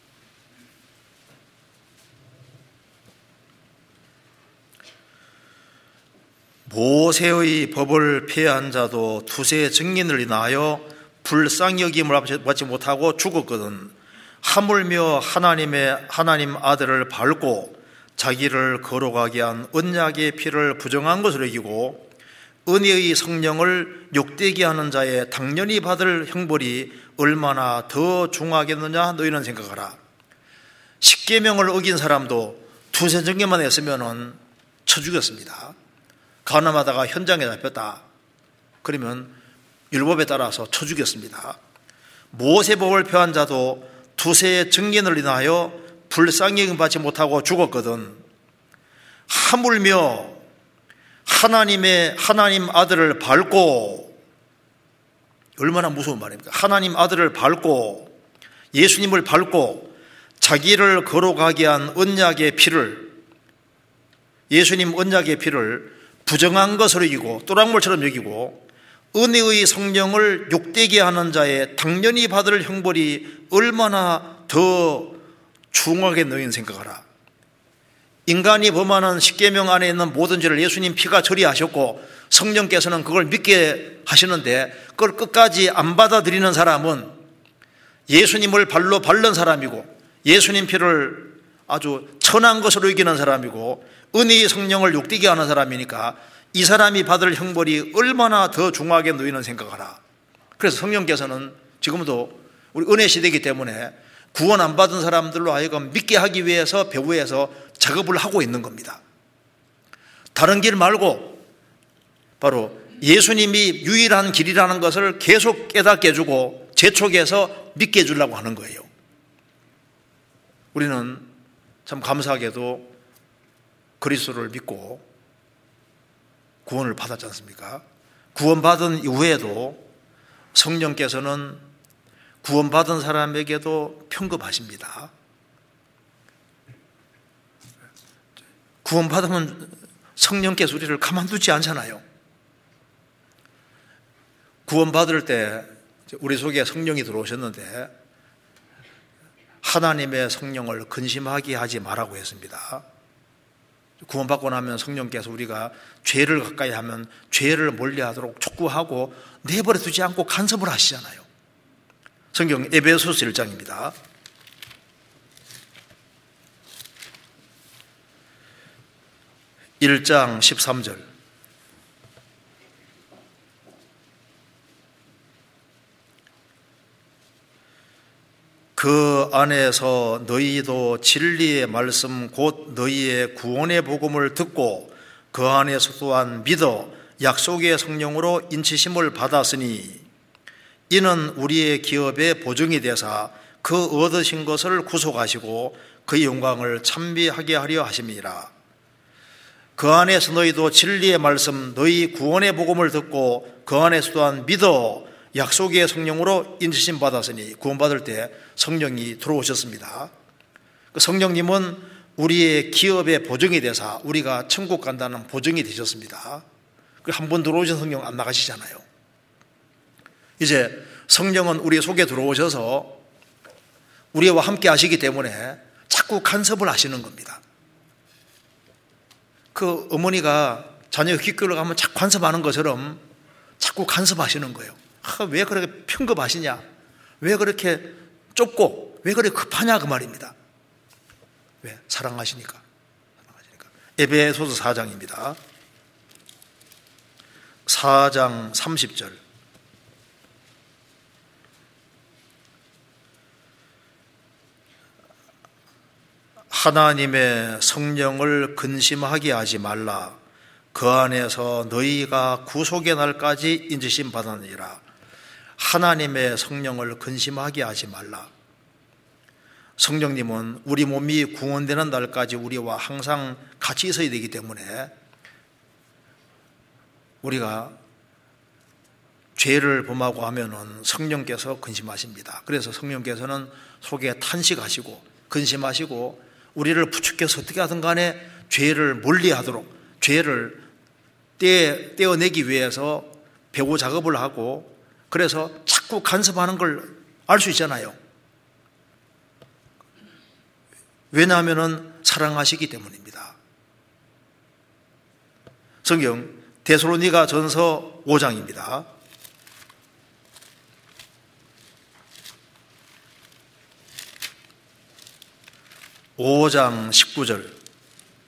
S1: 모세의 법을 폐한 자도 두세 증인을 인하여 불쌍히 여김을 받지 못하고 죽었거든 하물며 하나님의 하나님 아들을 밟고 자기를 거룩하게 한 언약의 피를 부정한 것으로 여기고 은혜의 성령을 욕되게 하는 자의 당연히 받을 형벌이 얼마나 더 중하겠느냐 너희는 생각하라. 십계명을 어긴 사람도 두세 정죄만 했으면 쳐 죽였습니다. 가늠하다가 현장에 잡혔다 그러면 율법에 따라서 쳐 죽였습니다. 모세법을 폐한 자도 두세 정죄를 인하여 불쌍히 받지 못하고 죽었거든. 하물며 하나님의 하나님 아들을 밟고, 얼마나 무서운 말입니까? 하나님 아들을 밟고 예수님을 밟고 자기를 거룩하게 한 언약의 피를, 예수님 언약의 피를 부정한 것으로 여기고 또랑물처럼 여기고 은혜의 성령을 욕되게 하는 자의 당연히 받을 형벌이 얼마나 더 중하게 너희는 생각하라. 인간이 범하는 십계명 안에 있는 모든 죄를 예수님 피가 처리하셨고 성령께서는 그걸 믿게 하시는데 그걸 끝까지 안 받아들이는 사람은 예수님을 발로 밟는 사람이고 예수님 피를 아주 천한 것으로 여기는 사람이고 은혜의 성령을 욕되게 하는 사람이니까 이 사람이 받을 형벌이 얼마나 더 중하게 너희는 생각하라. 그래서 성령께서는 지금도 우리 은혜 시대이기 때문에 구원 안 받은 사람들로 하여금 믿게 하기 위해서 배후에서 작업을 하고 있는 겁니다. 다른 길 말고 바로 예수님이 유일한 길이라는 것을 계속 깨닫게 해주고 재촉해서 믿게 해주려고 하는 거예요. 우리는 참 감사하게도 그리스도를 믿고 구원을 받았지 않습니까? 구원받은 이후에도 성령께서는 구원받은 사람에게도 평급하십니다. 구원받으면 성령께서 우리를 가만두지 않잖아요. 구원받을 때 우리 속에 성령이 들어오셨는데 하나님의 성령을 근심하게 하지 말라고 했습니다. 구원받고 나면 성령께서 우리가 죄를 가까이 하면 죄를 멀리하도록 촉구하고 내버려 두지 않고 간섭을 하시잖아요. 성경 에베소서 일 장입니다. 일 장 십삼 절. 그 안에서 너희도 진리의 말씀 곧 너희의 구원의 복음을 듣고 그 안에서 또한 믿어 약속의 성령으로 인치심을 받았으니 이는 우리의 기업의 보증이 되사 그 얻으신 것을 구속하시고 그의 영광을 찬미하게 하려 하심이라. 그 안에서 너희도 진리의 말씀 너희 구원의 복음을 듣고 그 안에서 또한 믿어 약속의 성령으로 인치심 받았으니 구원받을 때 성령이 들어오셨습니다. 성령님은 우리의 기업의 보증이 되사 우리가 천국 간다는 보증이 되셨습니다. 한 번 들어오신 성령 안 나가시잖아요. 이제 성령은 우리 속에 들어오셔서 우리와 함께 하시기 때문에 자꾸 간섭을 하시는 겁니다. 그 어머니가 자녀 기교를 가면 자꾸 간섭하는 것처럼 자꾸 간섭하시는 거예요. 아, 왜 그렇게 편급하시냐? 왜 그렇게 좁고 왜 그렇게 급하냐 그 말입니다. 왜? 사랑하시니까. 사랑하시니까. 에베소서 사 장입니다. 사 장 삼십 절. 하나님의 성령을 근심하게 하지 말라. 그 안에서 너희가 구속의 날까지 인치심 받았느니라. 하나님의 성령을 근심하게 하지 말라. 성령님은 우리 몸이 구원되는 날까지 우리와 항상 같이 있어야 되기 때문에 우리가 죄를 범하고 하면은 성령께서 근심하십니다. 그래서 성령께서는 속에 탄식하시고 근심하시고 우리를 부축해서 어떻게 하든 간에 죄를 멀리하도록 죄를 떼, 떼어내기 위해서 배후 작업을 하고 그래서 자꾸 간섭하는 걸 알 수 있잖아요. 왜냐하면 사랑하시기 때문입니다. 성경 데살로니가 전서 오 장입니다. 오 장 십구 절.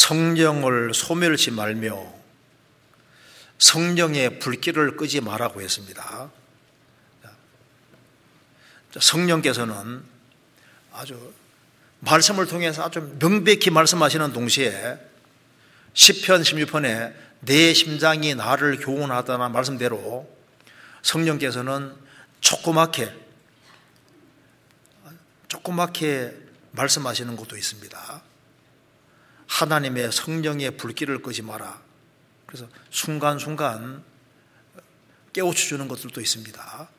S1: 성령을 소멸치 말며 성령의 불길을 끄지 말라고 했습니다. 성령께서는 아주 말씀을 통해서 아주 명백히 말씀하시는 동시에 시편 십육 편에 내 심장이 나를 교훈하다는 말씀대로 성령께서는 조그맣게 조그맣게 말씀하시는 것도 있습니다. 하나님의 성령의 불길을 끄지 마라. 그래서 순간순간 깨우쳐주는 것들도 있습니다.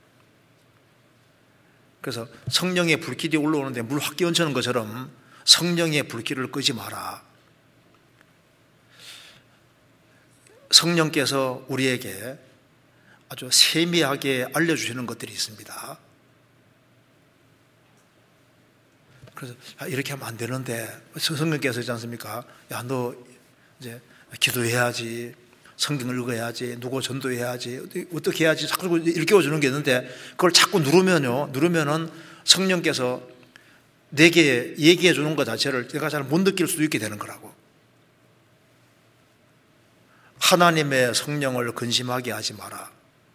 S1: 그래서 성령의 불길이 올라오는데 물 확 끼얹는 것처럼 성령의 불길을 끄지 마라. 성령께서 우리에게 아주 세미하게 알려주시는 것들이 있습니다. 그래서 이렇게 하면 안 되는데 성령께서 있지 않습니까? 야, 너 이제 기도해야지, 성경을 읽어야지, 누구 전도해야지, 어떻게 해야지 자꾸 일깨워주는 게 있는데 그걸 자꾸 누르면요, 누르면은 성령께서 내게 얘기해 주는 것 자체를 내가 잘 못 느낄 수도 있게 되는 거라고. 하나님의 성령을 근심하게 하지 마라.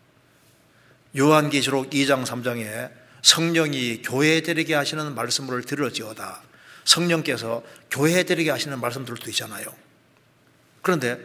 S1: 요한계시록 이 장 삼 장에 성령이 교회들에게 하시는 말씀을 들을지어다. 성령께서 교회들에게 하시는 말씀들도 있잖아요. 그런데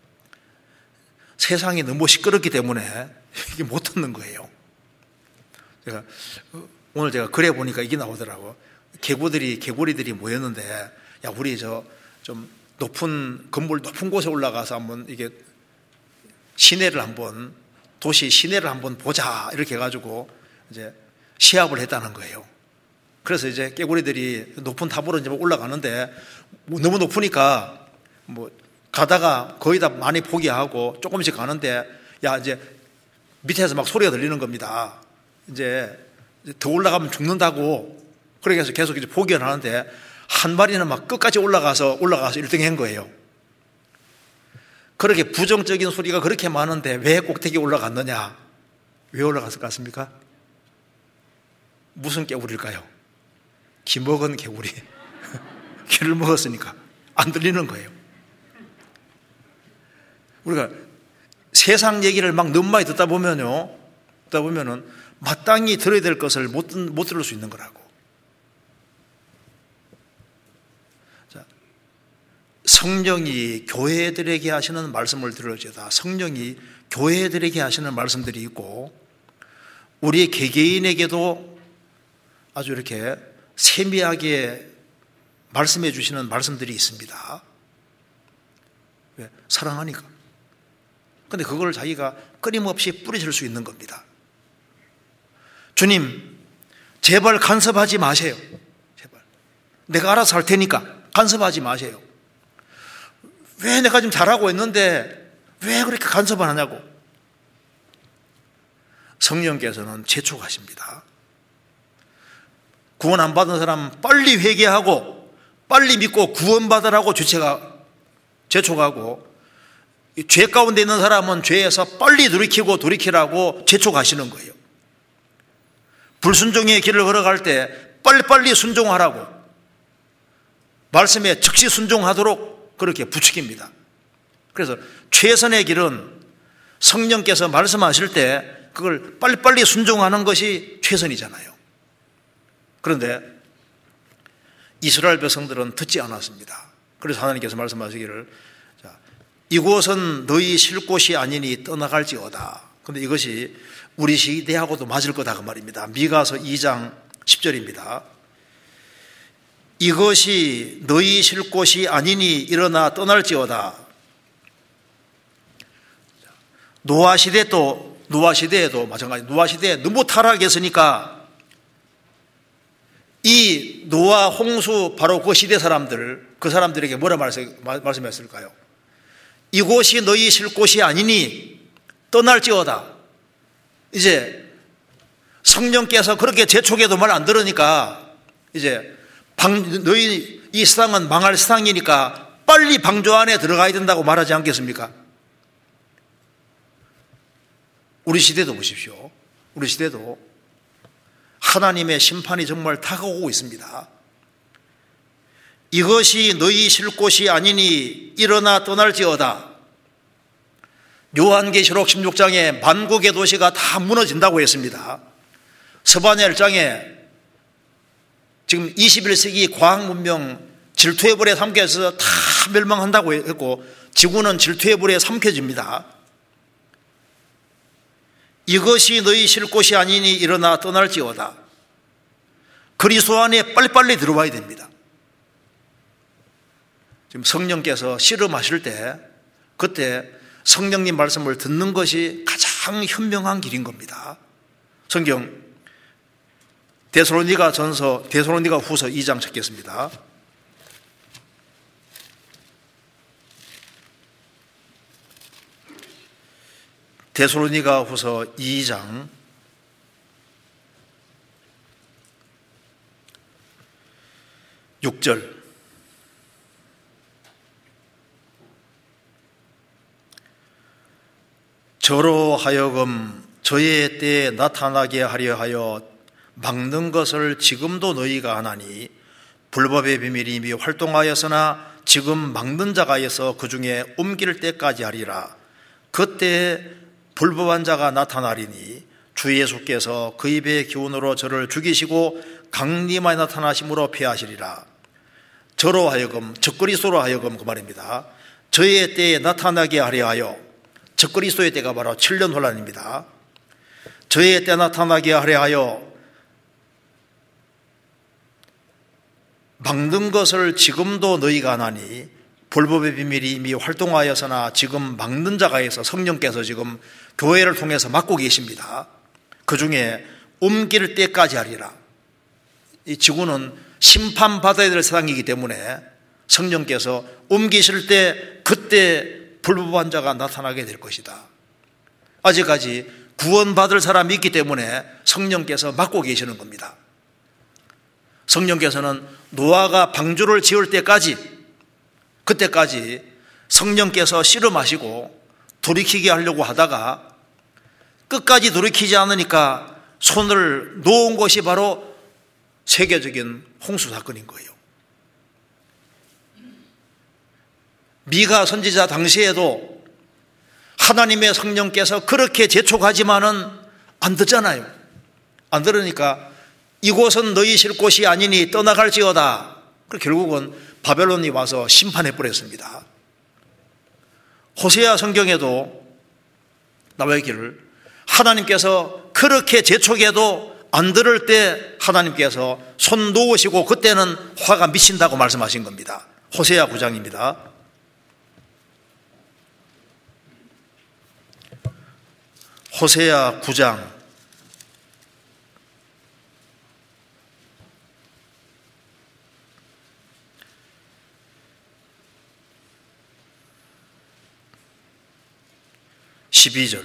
S1: 세상이 너무 시끄럽기 때문에 이게 못 듣는 거예요. 제가 오늘 제가 글에 보니까 이게 나오더라고. 개구들이 개구리들이 모였는데, 야, 우리 저 좀 높은 건물 높은 곳에 올라가서 한번 이게 시내를 한번 도시 시내를 한번 보자 이렇게 해가지고 이제 시합을 했다는 거예요. 그래서 이제 깨구리들이 높은 탑으로 이제 올라가는데 너무 높으니까 뭐 가다가 거의 다 많이 포기하고 조금씩 가는데, 야, 이제 밑에서 막 소리가 들리는 겁니다. 이제 더 올라가면 죽는다고. 그렇게 해서 계속 이제 포기를 하는데 한 마리는 막 끝까지 올라가서 올라가서 일 등 한 거예요. 그렇게 부정적인 소리가 그렇게 많은데 왜 꼭대기에 올라갔느냐? 왜 올라갔을 것 같습니까? 무슨 개구리일까요? 기 먹은 개구리. 기를 먹었으니까 안 들리는 거예요. 우리가 세상 얘기를 막 너무 많이 듣다 보면요, 듣다 보면은 마땅히 들어야 될 것을 못, 못 들을 수 있는 거라고. 자, 성령이 교회들에게 하시는 말씀을 들을지어다. 성령이 교회들에게 하시는 말씀들이 있고 우리 개개인에게도 아주 이렇게 세미하게 말씀해 주시는 말씀들이 있습니다. 왜? 사랑하니까. 근데 그걸 자기가 끊임없이 뿌리실 수 있는 겁니다. 주님, 제발 간섭하지 마세요. 제발. 내가 알아서 할 테니까 간섭하지 마세요. 왜 내가 지금 잘하고 있는데 왜 그렇게 간섭을 하냐고. 성령께서는 재촉하십니다. 구원 안 받은 사람 빨리 회개하고 빨리 믿고 구원받으라고 주체가 재촉하고, 죄 가운데 있는 사람은 죄에서 빨리 돌이키고 돌이키라고 재촉하시는 거예요. 불순종의 길을 걸어갈 때 빨리빨리 순종하라고, 말씀에 즉시 순종하도록 그렇게 부추깁니다. 그래서 최선의 길은 성령께서 말씀하실 때 그걸 빨리빨리 순종하는 것이 최선이잖아요. 그런데 이스라엘 백성들은 듣지 않았습니다. 그래서 하나님께서 말씀하시기를, 자, 이곳은 너희 쉴 곳이 아니니 떠나갈지어다. 그런데 이것이 우리 시대하고도 맞을 거다 그 말입니다. 미가서 이 장 십 절입니다. 이것이 너희 쉴 곳이 아니니 일어나 떠날지어다. 노아 시대도 노아 시대에도 마찬가지. 노아 시대에 너무 타락했으니까 이 노아 홍수 바로 그 시대 사람들, 그 사람들에게 뭐라 말씀했을까요? 이곳이 너희 쉴 곳이 아니니 떠날지어다. 이제 성령께서 그렇게 재촉해도 말 안 들으니까 이제 방, 너희 이 세상은 망할 세상이니까 빨리 방주 안에 들어가야 된다고 말하지 않겠습니까? 우리 시대도 보십시오. 우리 시대도 하나님의 심판이 정말 다가오고 있습니다. 이것이 너희 쉴 곳이 아니니 일어나 떠날지어다. 요한계시록 십육 장에 만국의 도시가 다 무너진다고 했습니다. 스바냐 일 장에 지금 이십일 세기 과학문명 질투의 불에 삼켜서 다 멸망한다고 했고 지구는 질투의 불에 삼켜집니다. 이것이 너희 쉴 곳이 아니니 일어나 떠날지어다. 그리스도 안에 빨리빨리 들어와야 됩니다. 지금 성령께서 씨름하실 때 그때 성령님 말씀을 듣는 것이 가장 현명한 길인 겁니다. 성경 데살로니가 전서 데살로니가 후서 이 장 찾겠습니다. 데살로니가 후서 이 장 육 절. 저로 하여금 저의 때에 나타나게 하려 하여 막는 것을 지금도 너희가 하나니 불법의 비밀이 이미 활동하였으나 지금 막는 자가 있어 그 중에 옮길 때까지 하리라. 그때 불법한 자가 나타나리니 주 예수께서 그 입의 기운으로 저를 죽이시고 강림하여 나타나심으로 패하시리라. 저로 하여금 적그리스도로 하여금 그 말입니다. 저의 때에 나타나게 하려 하여 적그리스도의 때가 바로 칠 년 혼란입니다. 저의 때 나타나게 하려 하여 막는 것을 지금도 너희가 하나니 불법의 비밀이 이미 활동하여서나 지금 막는 자가 있어 성령께서 지금 교회를 통해서 막고 계십니다. 그 중에 옮길 때까지 하리라. 이 지구는 심판받아야 될 세상이기 때문에 성령께서 옮기실 때 그때 불법한 자가 나타나게 될 것이다. 아직까지 구원받을 사람이 있기 때문에 성령께서 막고 계시는 겁니다. 성령께서는 노아가 방주를 지을 때까지 그때까지 성령께서 씨름하시고 돌이키게 하려고 하다가 끝까지 돌이키지 않으니까 손을 놓은 것이 바로 세계적인 홍수 사건인 거예요. 미가 선지자 당시에도 하나님의 성령께서 그렇게 재촉하지만은 안 듣잖아요. 안 들으니까 이곳은 너희 쉴 곳이 아니니 떠나갈지어다. 결국은 바벨론이 와서 심판해 버렸습니다. 호세아 성경에도 나와 있기를 하나님께서 그렇게 재촉해도 안 들을 때 하나님께서 손 놓으시고 그때는 화가 미친다고 말씀하신 겁니다. 호세아 구 장입니다. 호세아 구 장 십이 절.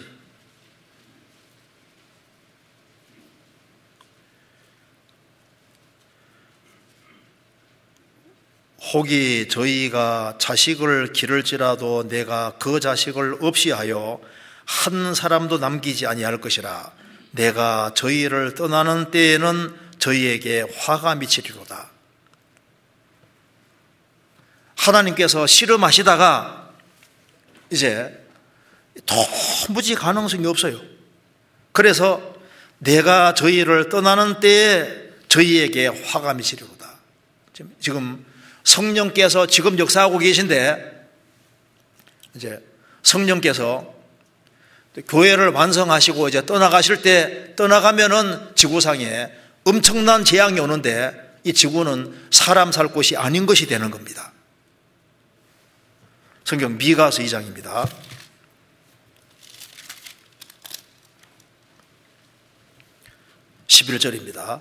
S1: 혹이 저희가 자식을 기를지라도 내가 그 자식을 없이 하여 한 사람도 남기지 아니할 것이라. 내가 저희를 떠나는 때에는 저희에게 화가 미치리로다. 하나님께서 씨름하시다가 이제 도무지 가능성이 없어요. 그래서 내가 저희를 떠나는 때에 저희에게 화가 미치리로다. 지금 성령께서 지금 역사하고 계신데 이제 성령께서 교회를 완성하시고 이제 떠나가실 때 떠나가면은 지구상에 엄청난 재앙이 오는데 이 지구는 사람 살 곳이 아닌 것이 되는 겁니다. 성경 미가서 이 장입니다. 십일 절입니다.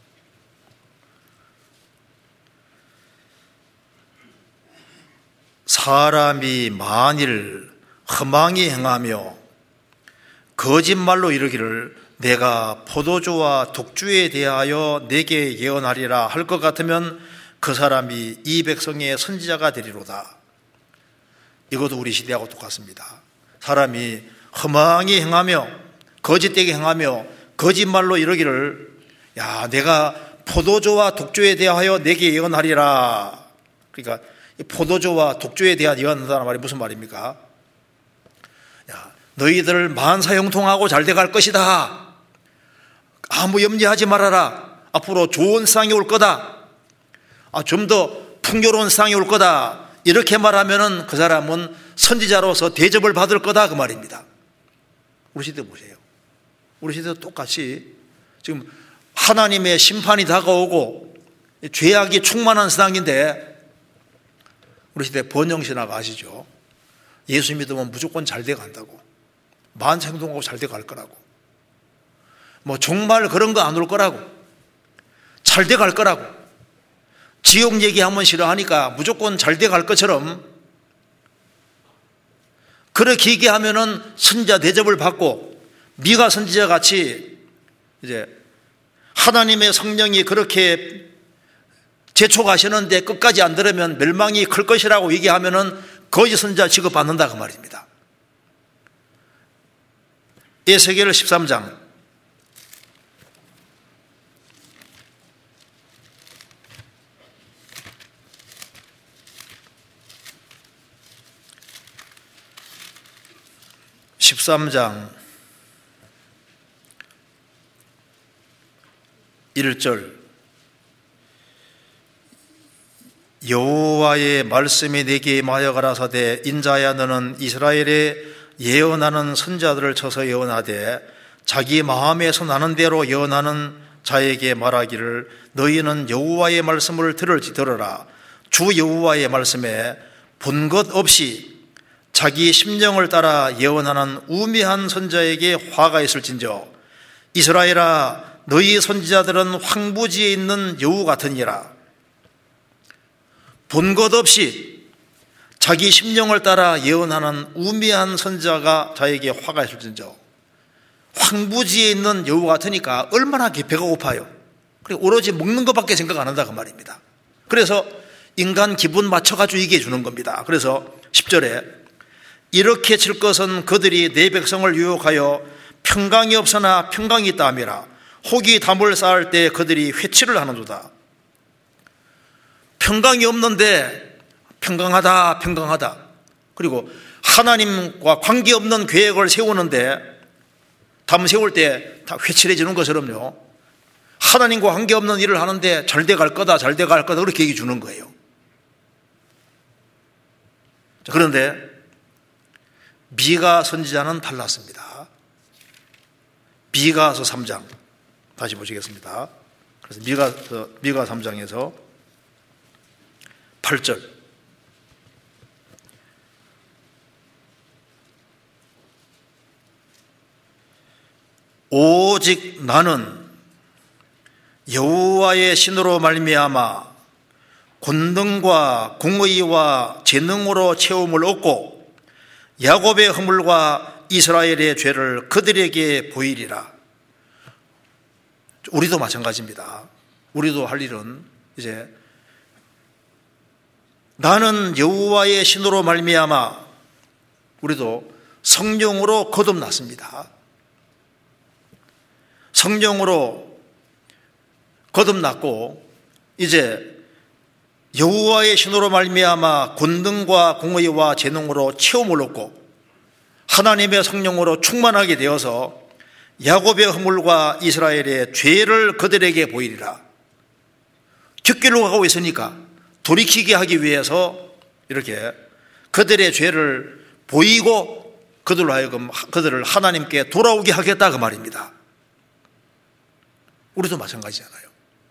S1: 사람이 만일 허망히 행하며 거짓말로 이르기를 내가 포도주와 독주에 대하여 내게 예언하리라 할 것 같으면 그 사람이 이 백성의 선지자가 되리로다. 이것도 우리 시대하고 똑같습니다. 사람이 허망히 행하며 거짓되게 행하며 거짓말로 이르기를 야 내가 포도주와 독주에 대하여 내게 예언하리라. 그러니까 포도주와 독주에 대한 예언한다는 말이 무슨 말입니까? 야, 너희들 만사형통하고 잘 돼갈 것이다. 아무 염려하지 말아라. 앞으로 좋은 세상이 올 거다. 아, 좀 더 풍요로운 세상이 올 거다. 이렇게 말하면은 그 사람은 선지자로서 대접을 받을 거다 그 말입니다. 우리 시대 보세요. 우리 시대도 똑같이 지금 하나님의 심판이 다가오고 죄악이 충만한 세상인데, 우리 시대 번영신학 아시죠? 예수 믿으면 무조건 잘 돼 간다고, 만사형통하고 잘 돼 갈 거라고, 뭐 정말 그런 거 안 올 거라고, 잘 돼 갈 거라고, 지옥 얘기하면 싫어하니까 무조건 잘 돼 갈 것처럼 그렇게 얘기하면은 선지자 대접을 받고, 미가 선지자 같이 이제 하나님의 성령이 그렇게 재촉하시는데 끝까지 안 들으면 멸망이 클 것이라고 얘기하면은 거짓 선지자 취급받는다 그 말입니다. 에스겔 십삼 장 십삼 장 일 절 여호와의 말씀이 내게 임하여 가라사대 인자야 너는 이스라엘에 예언하는 선지자들을 쳐서 예언하되 자기 마음에서 나는 대로 예언하는 자에게 말하기를 너희는 여호와의 말씀을 들을지 들어라. 주 여호와의 말씀에 본 것 없이 자기 심령을 따라 예언하는 우매한 선지자에게 화가 있을진저 이스라엘아 너희 선지자들은 황부지에 있는 여우 같으니라. 본 것 없이 자기 심령을 따라 예언하는 우매한 선지자가 자에게 화가 있을진저. 황부지에 있는 여우 같으니까 얼마나 배가 고파요. 그리고 오로지 먹는 것밖에 생각 안 한다 그 말입니다. 그래서 인간 기분 맞춰가지고 얘기해 주는 겁니다. 그래서 십 절에 이렇게 칠 것은 그들이 내 백성을 유혹하여 평강이 없으나 평강이 있다 함이라. 혹이 담을 쌓을 때 그들이 회치를 하는도다. 평강이 없는데 평강하다 평강하다. 그리고 하나님과 관계없는 계획을 세우는데 담 세울 때 다 회칠해지는 것처럼요, 하나님과 관계없는 일을 하는데 잘 돼갈 거다 잘 돼갈 거다 그렇게 얘기 주는 거예요. 그런데 미가 선지자는 달랐습니다. 미가서 삼 장 다시 보시겠습니다. 그래서 미가, 미가 삼 장에서 팔 절 오직 나는 여호와의 신으로 말미암아 권능과 공의와 재능으로 채움을 얻고 야곱의 허물과 이스라엘의 죄를 그들에게 보이리라. 우리도 마찬가지입니다. 우리도 할 일은 이제 나는 여호와의 신으로 말미암아 우리도 성령으로 거듭났습니다. 성령으로 거듭났고 이제 여호와의 신으로 말미암아 권능과 공의와 재능으로 체험을 얻고 하나님의 성령으로 충만하게 되어서 야곱의 허물과 이스라엘의 죄를 그들에게 보이리라. 뒷길로 가고 있으니까 돌이키게 하기 위해서 이렇게 그들의 죄를 보이고 그들로 하여금 그들을 하나님께 돌아오게 하겠다 그 말입니다. 우리도 마찬가지잖아요.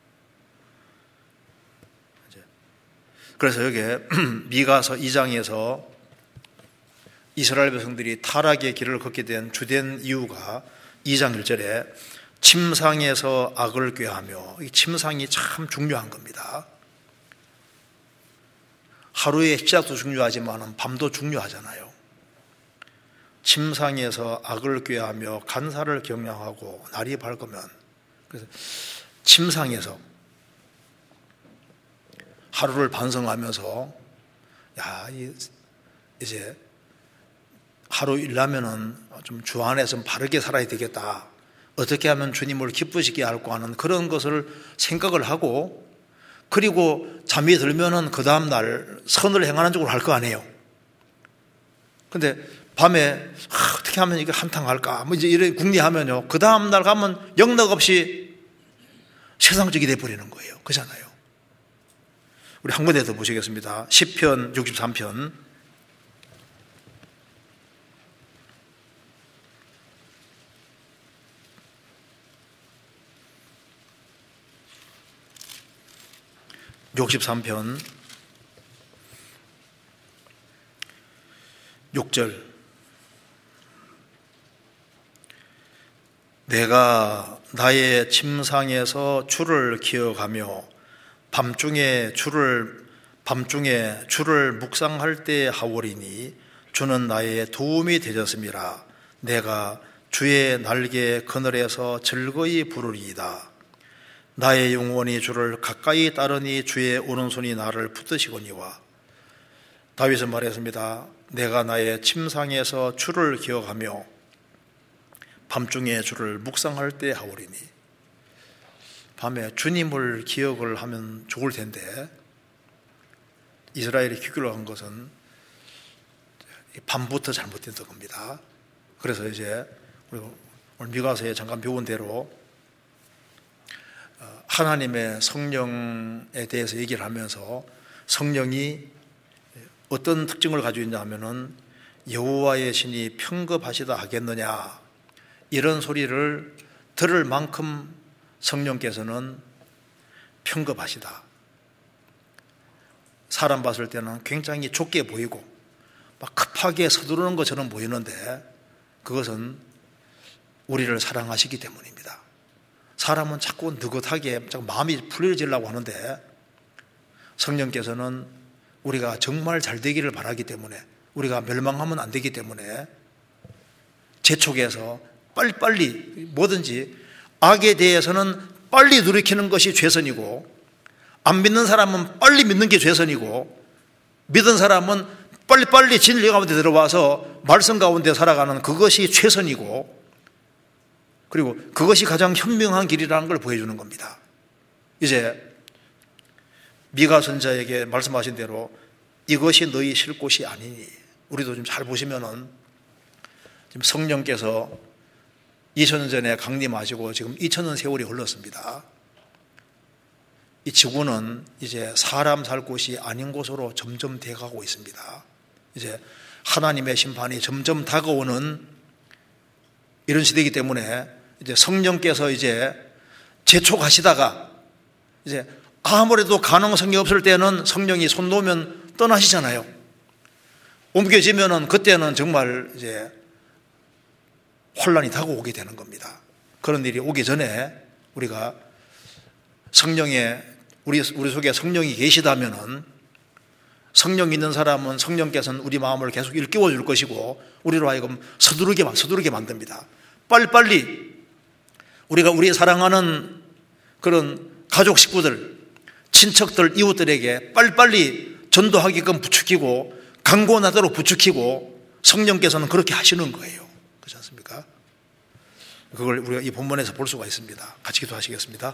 S1: 그래서 여기에 미가서 이 장에서 이스라엘 백성들이 타락의 길을 걷게 된 주된 이유가 이 장 일 절에 침상에서 악을 꾀하며, 이 침상이 참 중요한 겁니다. 하루의 시작도 중요하지만 밤도 중요하잖아요. 침상에서 악을 꾀하며 간사를 경량하고 날이 밝으면, 그래서 침상에서 하루를 반성하면서 야, 이제 하루 일하면은 좀 주 안에서 바르게 살아야 되겠다. 어떻게 하면 주님을 기쁘시게 할까 하는 그런 것을 생각을 하고 그리고 잠이 들면은 그 다음날 선을 행하는 쪽으로 할 거 아니에요. 근데 밤에 아, 어떻게 하면 이게 한탕 할까? 뭐 이제 이런 궁리하면요. 그 다음날 가면 영락 없이 세상적이 돼버리는 거예요. 그렇잖아요. 우리 한 군데 더 보시겠습니다. 시편 육십삼 편. 육십삼 편 육 절. 내가 나의 침상에서 주를 기억하며 밤중에 주를 밤중에 주를 묵상할 때 하오리니 주는 나의 도움이 되셨음이라. 내가 주의 날개 그늘에서 즐거이 부르리이다. 나의 영혼이 주를 가까이 따르니 주의 오른손이 나를 붙드시거니와. 다윗은 말했습니다. 내가 나의 침상에서 주를 기억하며 밤중에 주를 묵상할 때 하오리니. 밤에 주님을 기억을 하면 좋을 텐데 이스라엘이 귀결을 한 것은 밤부터 잘못된 겁니다. 그래서 이제 우리 오늘 미가서에 잠깐 배운 대로 하나님의 성령에 대해서 얘기를 하면서 성령이 어떤 특징을 가지고 있냐 하면은 여호와의 신이 평급하시다 하겠느냐, 이런 소리를 들을 만큼 성령께서는 평급하시다. 사람 봤을 때는 굉장히 좁게 보이고 막 급하게 서두르는 것처럼 보이는데 그것은 우리를 사랑하시기 때문입니다. 사람은 자꾸 느긋하게 자꾸 마음이 풀려지려고 하는데 성령께서는 우리가 정말 잘 되기를 바라기 때문에, 우리가 멸망하면 안 되기 때문에 재촉해서 빨리빨리 뭐든지 악에 대해서는 빨리 돌이키는 것이 최선이고, 안 믿는 사람은 빨리 믿는 게 최선이고, 믿은 사람은 빨리빨리 진리 가운데 들어와서 말씀 가운데 살아가는 그것이 최선이고, 그리고 그것이 가장 현명한 길이라는 걸 보여주는 겁니다. 이제 미가 선자에게 말씀하신 대로 이것이 너희 쉴 곳이 아니니, 우리도 좀 잘 보시면은 지금 성령께서 이천 년 전에 강림하시고 지금 이천 년 세월이 흘렀습니다. 이 지구는 이제 사람 살 곳이 아닌 곳으로 점점 돼가고 있습니다. 이제 하나님의 심판이 점점 다가오는 이런 시대이기 때문에 이제 성령께서 이제 재촉하시다가 이제 아무래도 가능성이 없을 때는 성령이 손 놓으면 떠나시잖아요. 옮겨지면은 그때는 정말 이제 혼란이 다가오게 되는 겁니다. 그런 일이 오기 전에 우리가 성령의 우리 우리 속에 성령이 계시다면은, 성령 있는 사람은 성령께서는 우리 마음을 계속 일깨워 줄 것이고 우리로 하여금 서두르게 서두르게 만듭니다. 빨리빨리 우리가 우리 사랑하는 그런 가족 식구들, 친척들, 이웃들에게 빨리빨리 전도하게끔 부추기고 강권하도록 부추기고 성령께서는 그렇게 하시는 거예요. 그렇지 않습니까? 그걸 우리가 이 본문에서 볼 수가 있습니다. 같이 기도하시겠습니다.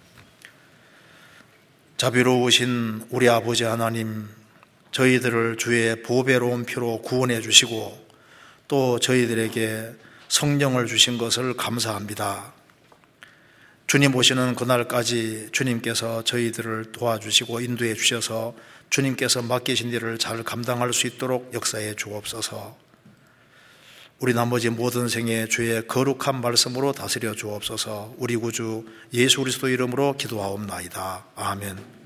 S1: 자비로우신 우리 아버지 하나님, 저희들을 주의 보배로운 피로 구원해 주시고 또 저희들에게 성령을 주신 것을 감사합니다. 주님 오시는 그날까지 주님께서 저희들을 도와주시고 인도해 주셔서 주님께서 맡기신 일을 잘 감당할 수 있도록 역사해 주옵소서. 우리 나머지 모든 생에 주의 거룩한 말씀으로 다스려 주옵소서. 우리 구주 예수 그리스도 이름으로 기도하옵나이다. 아멘.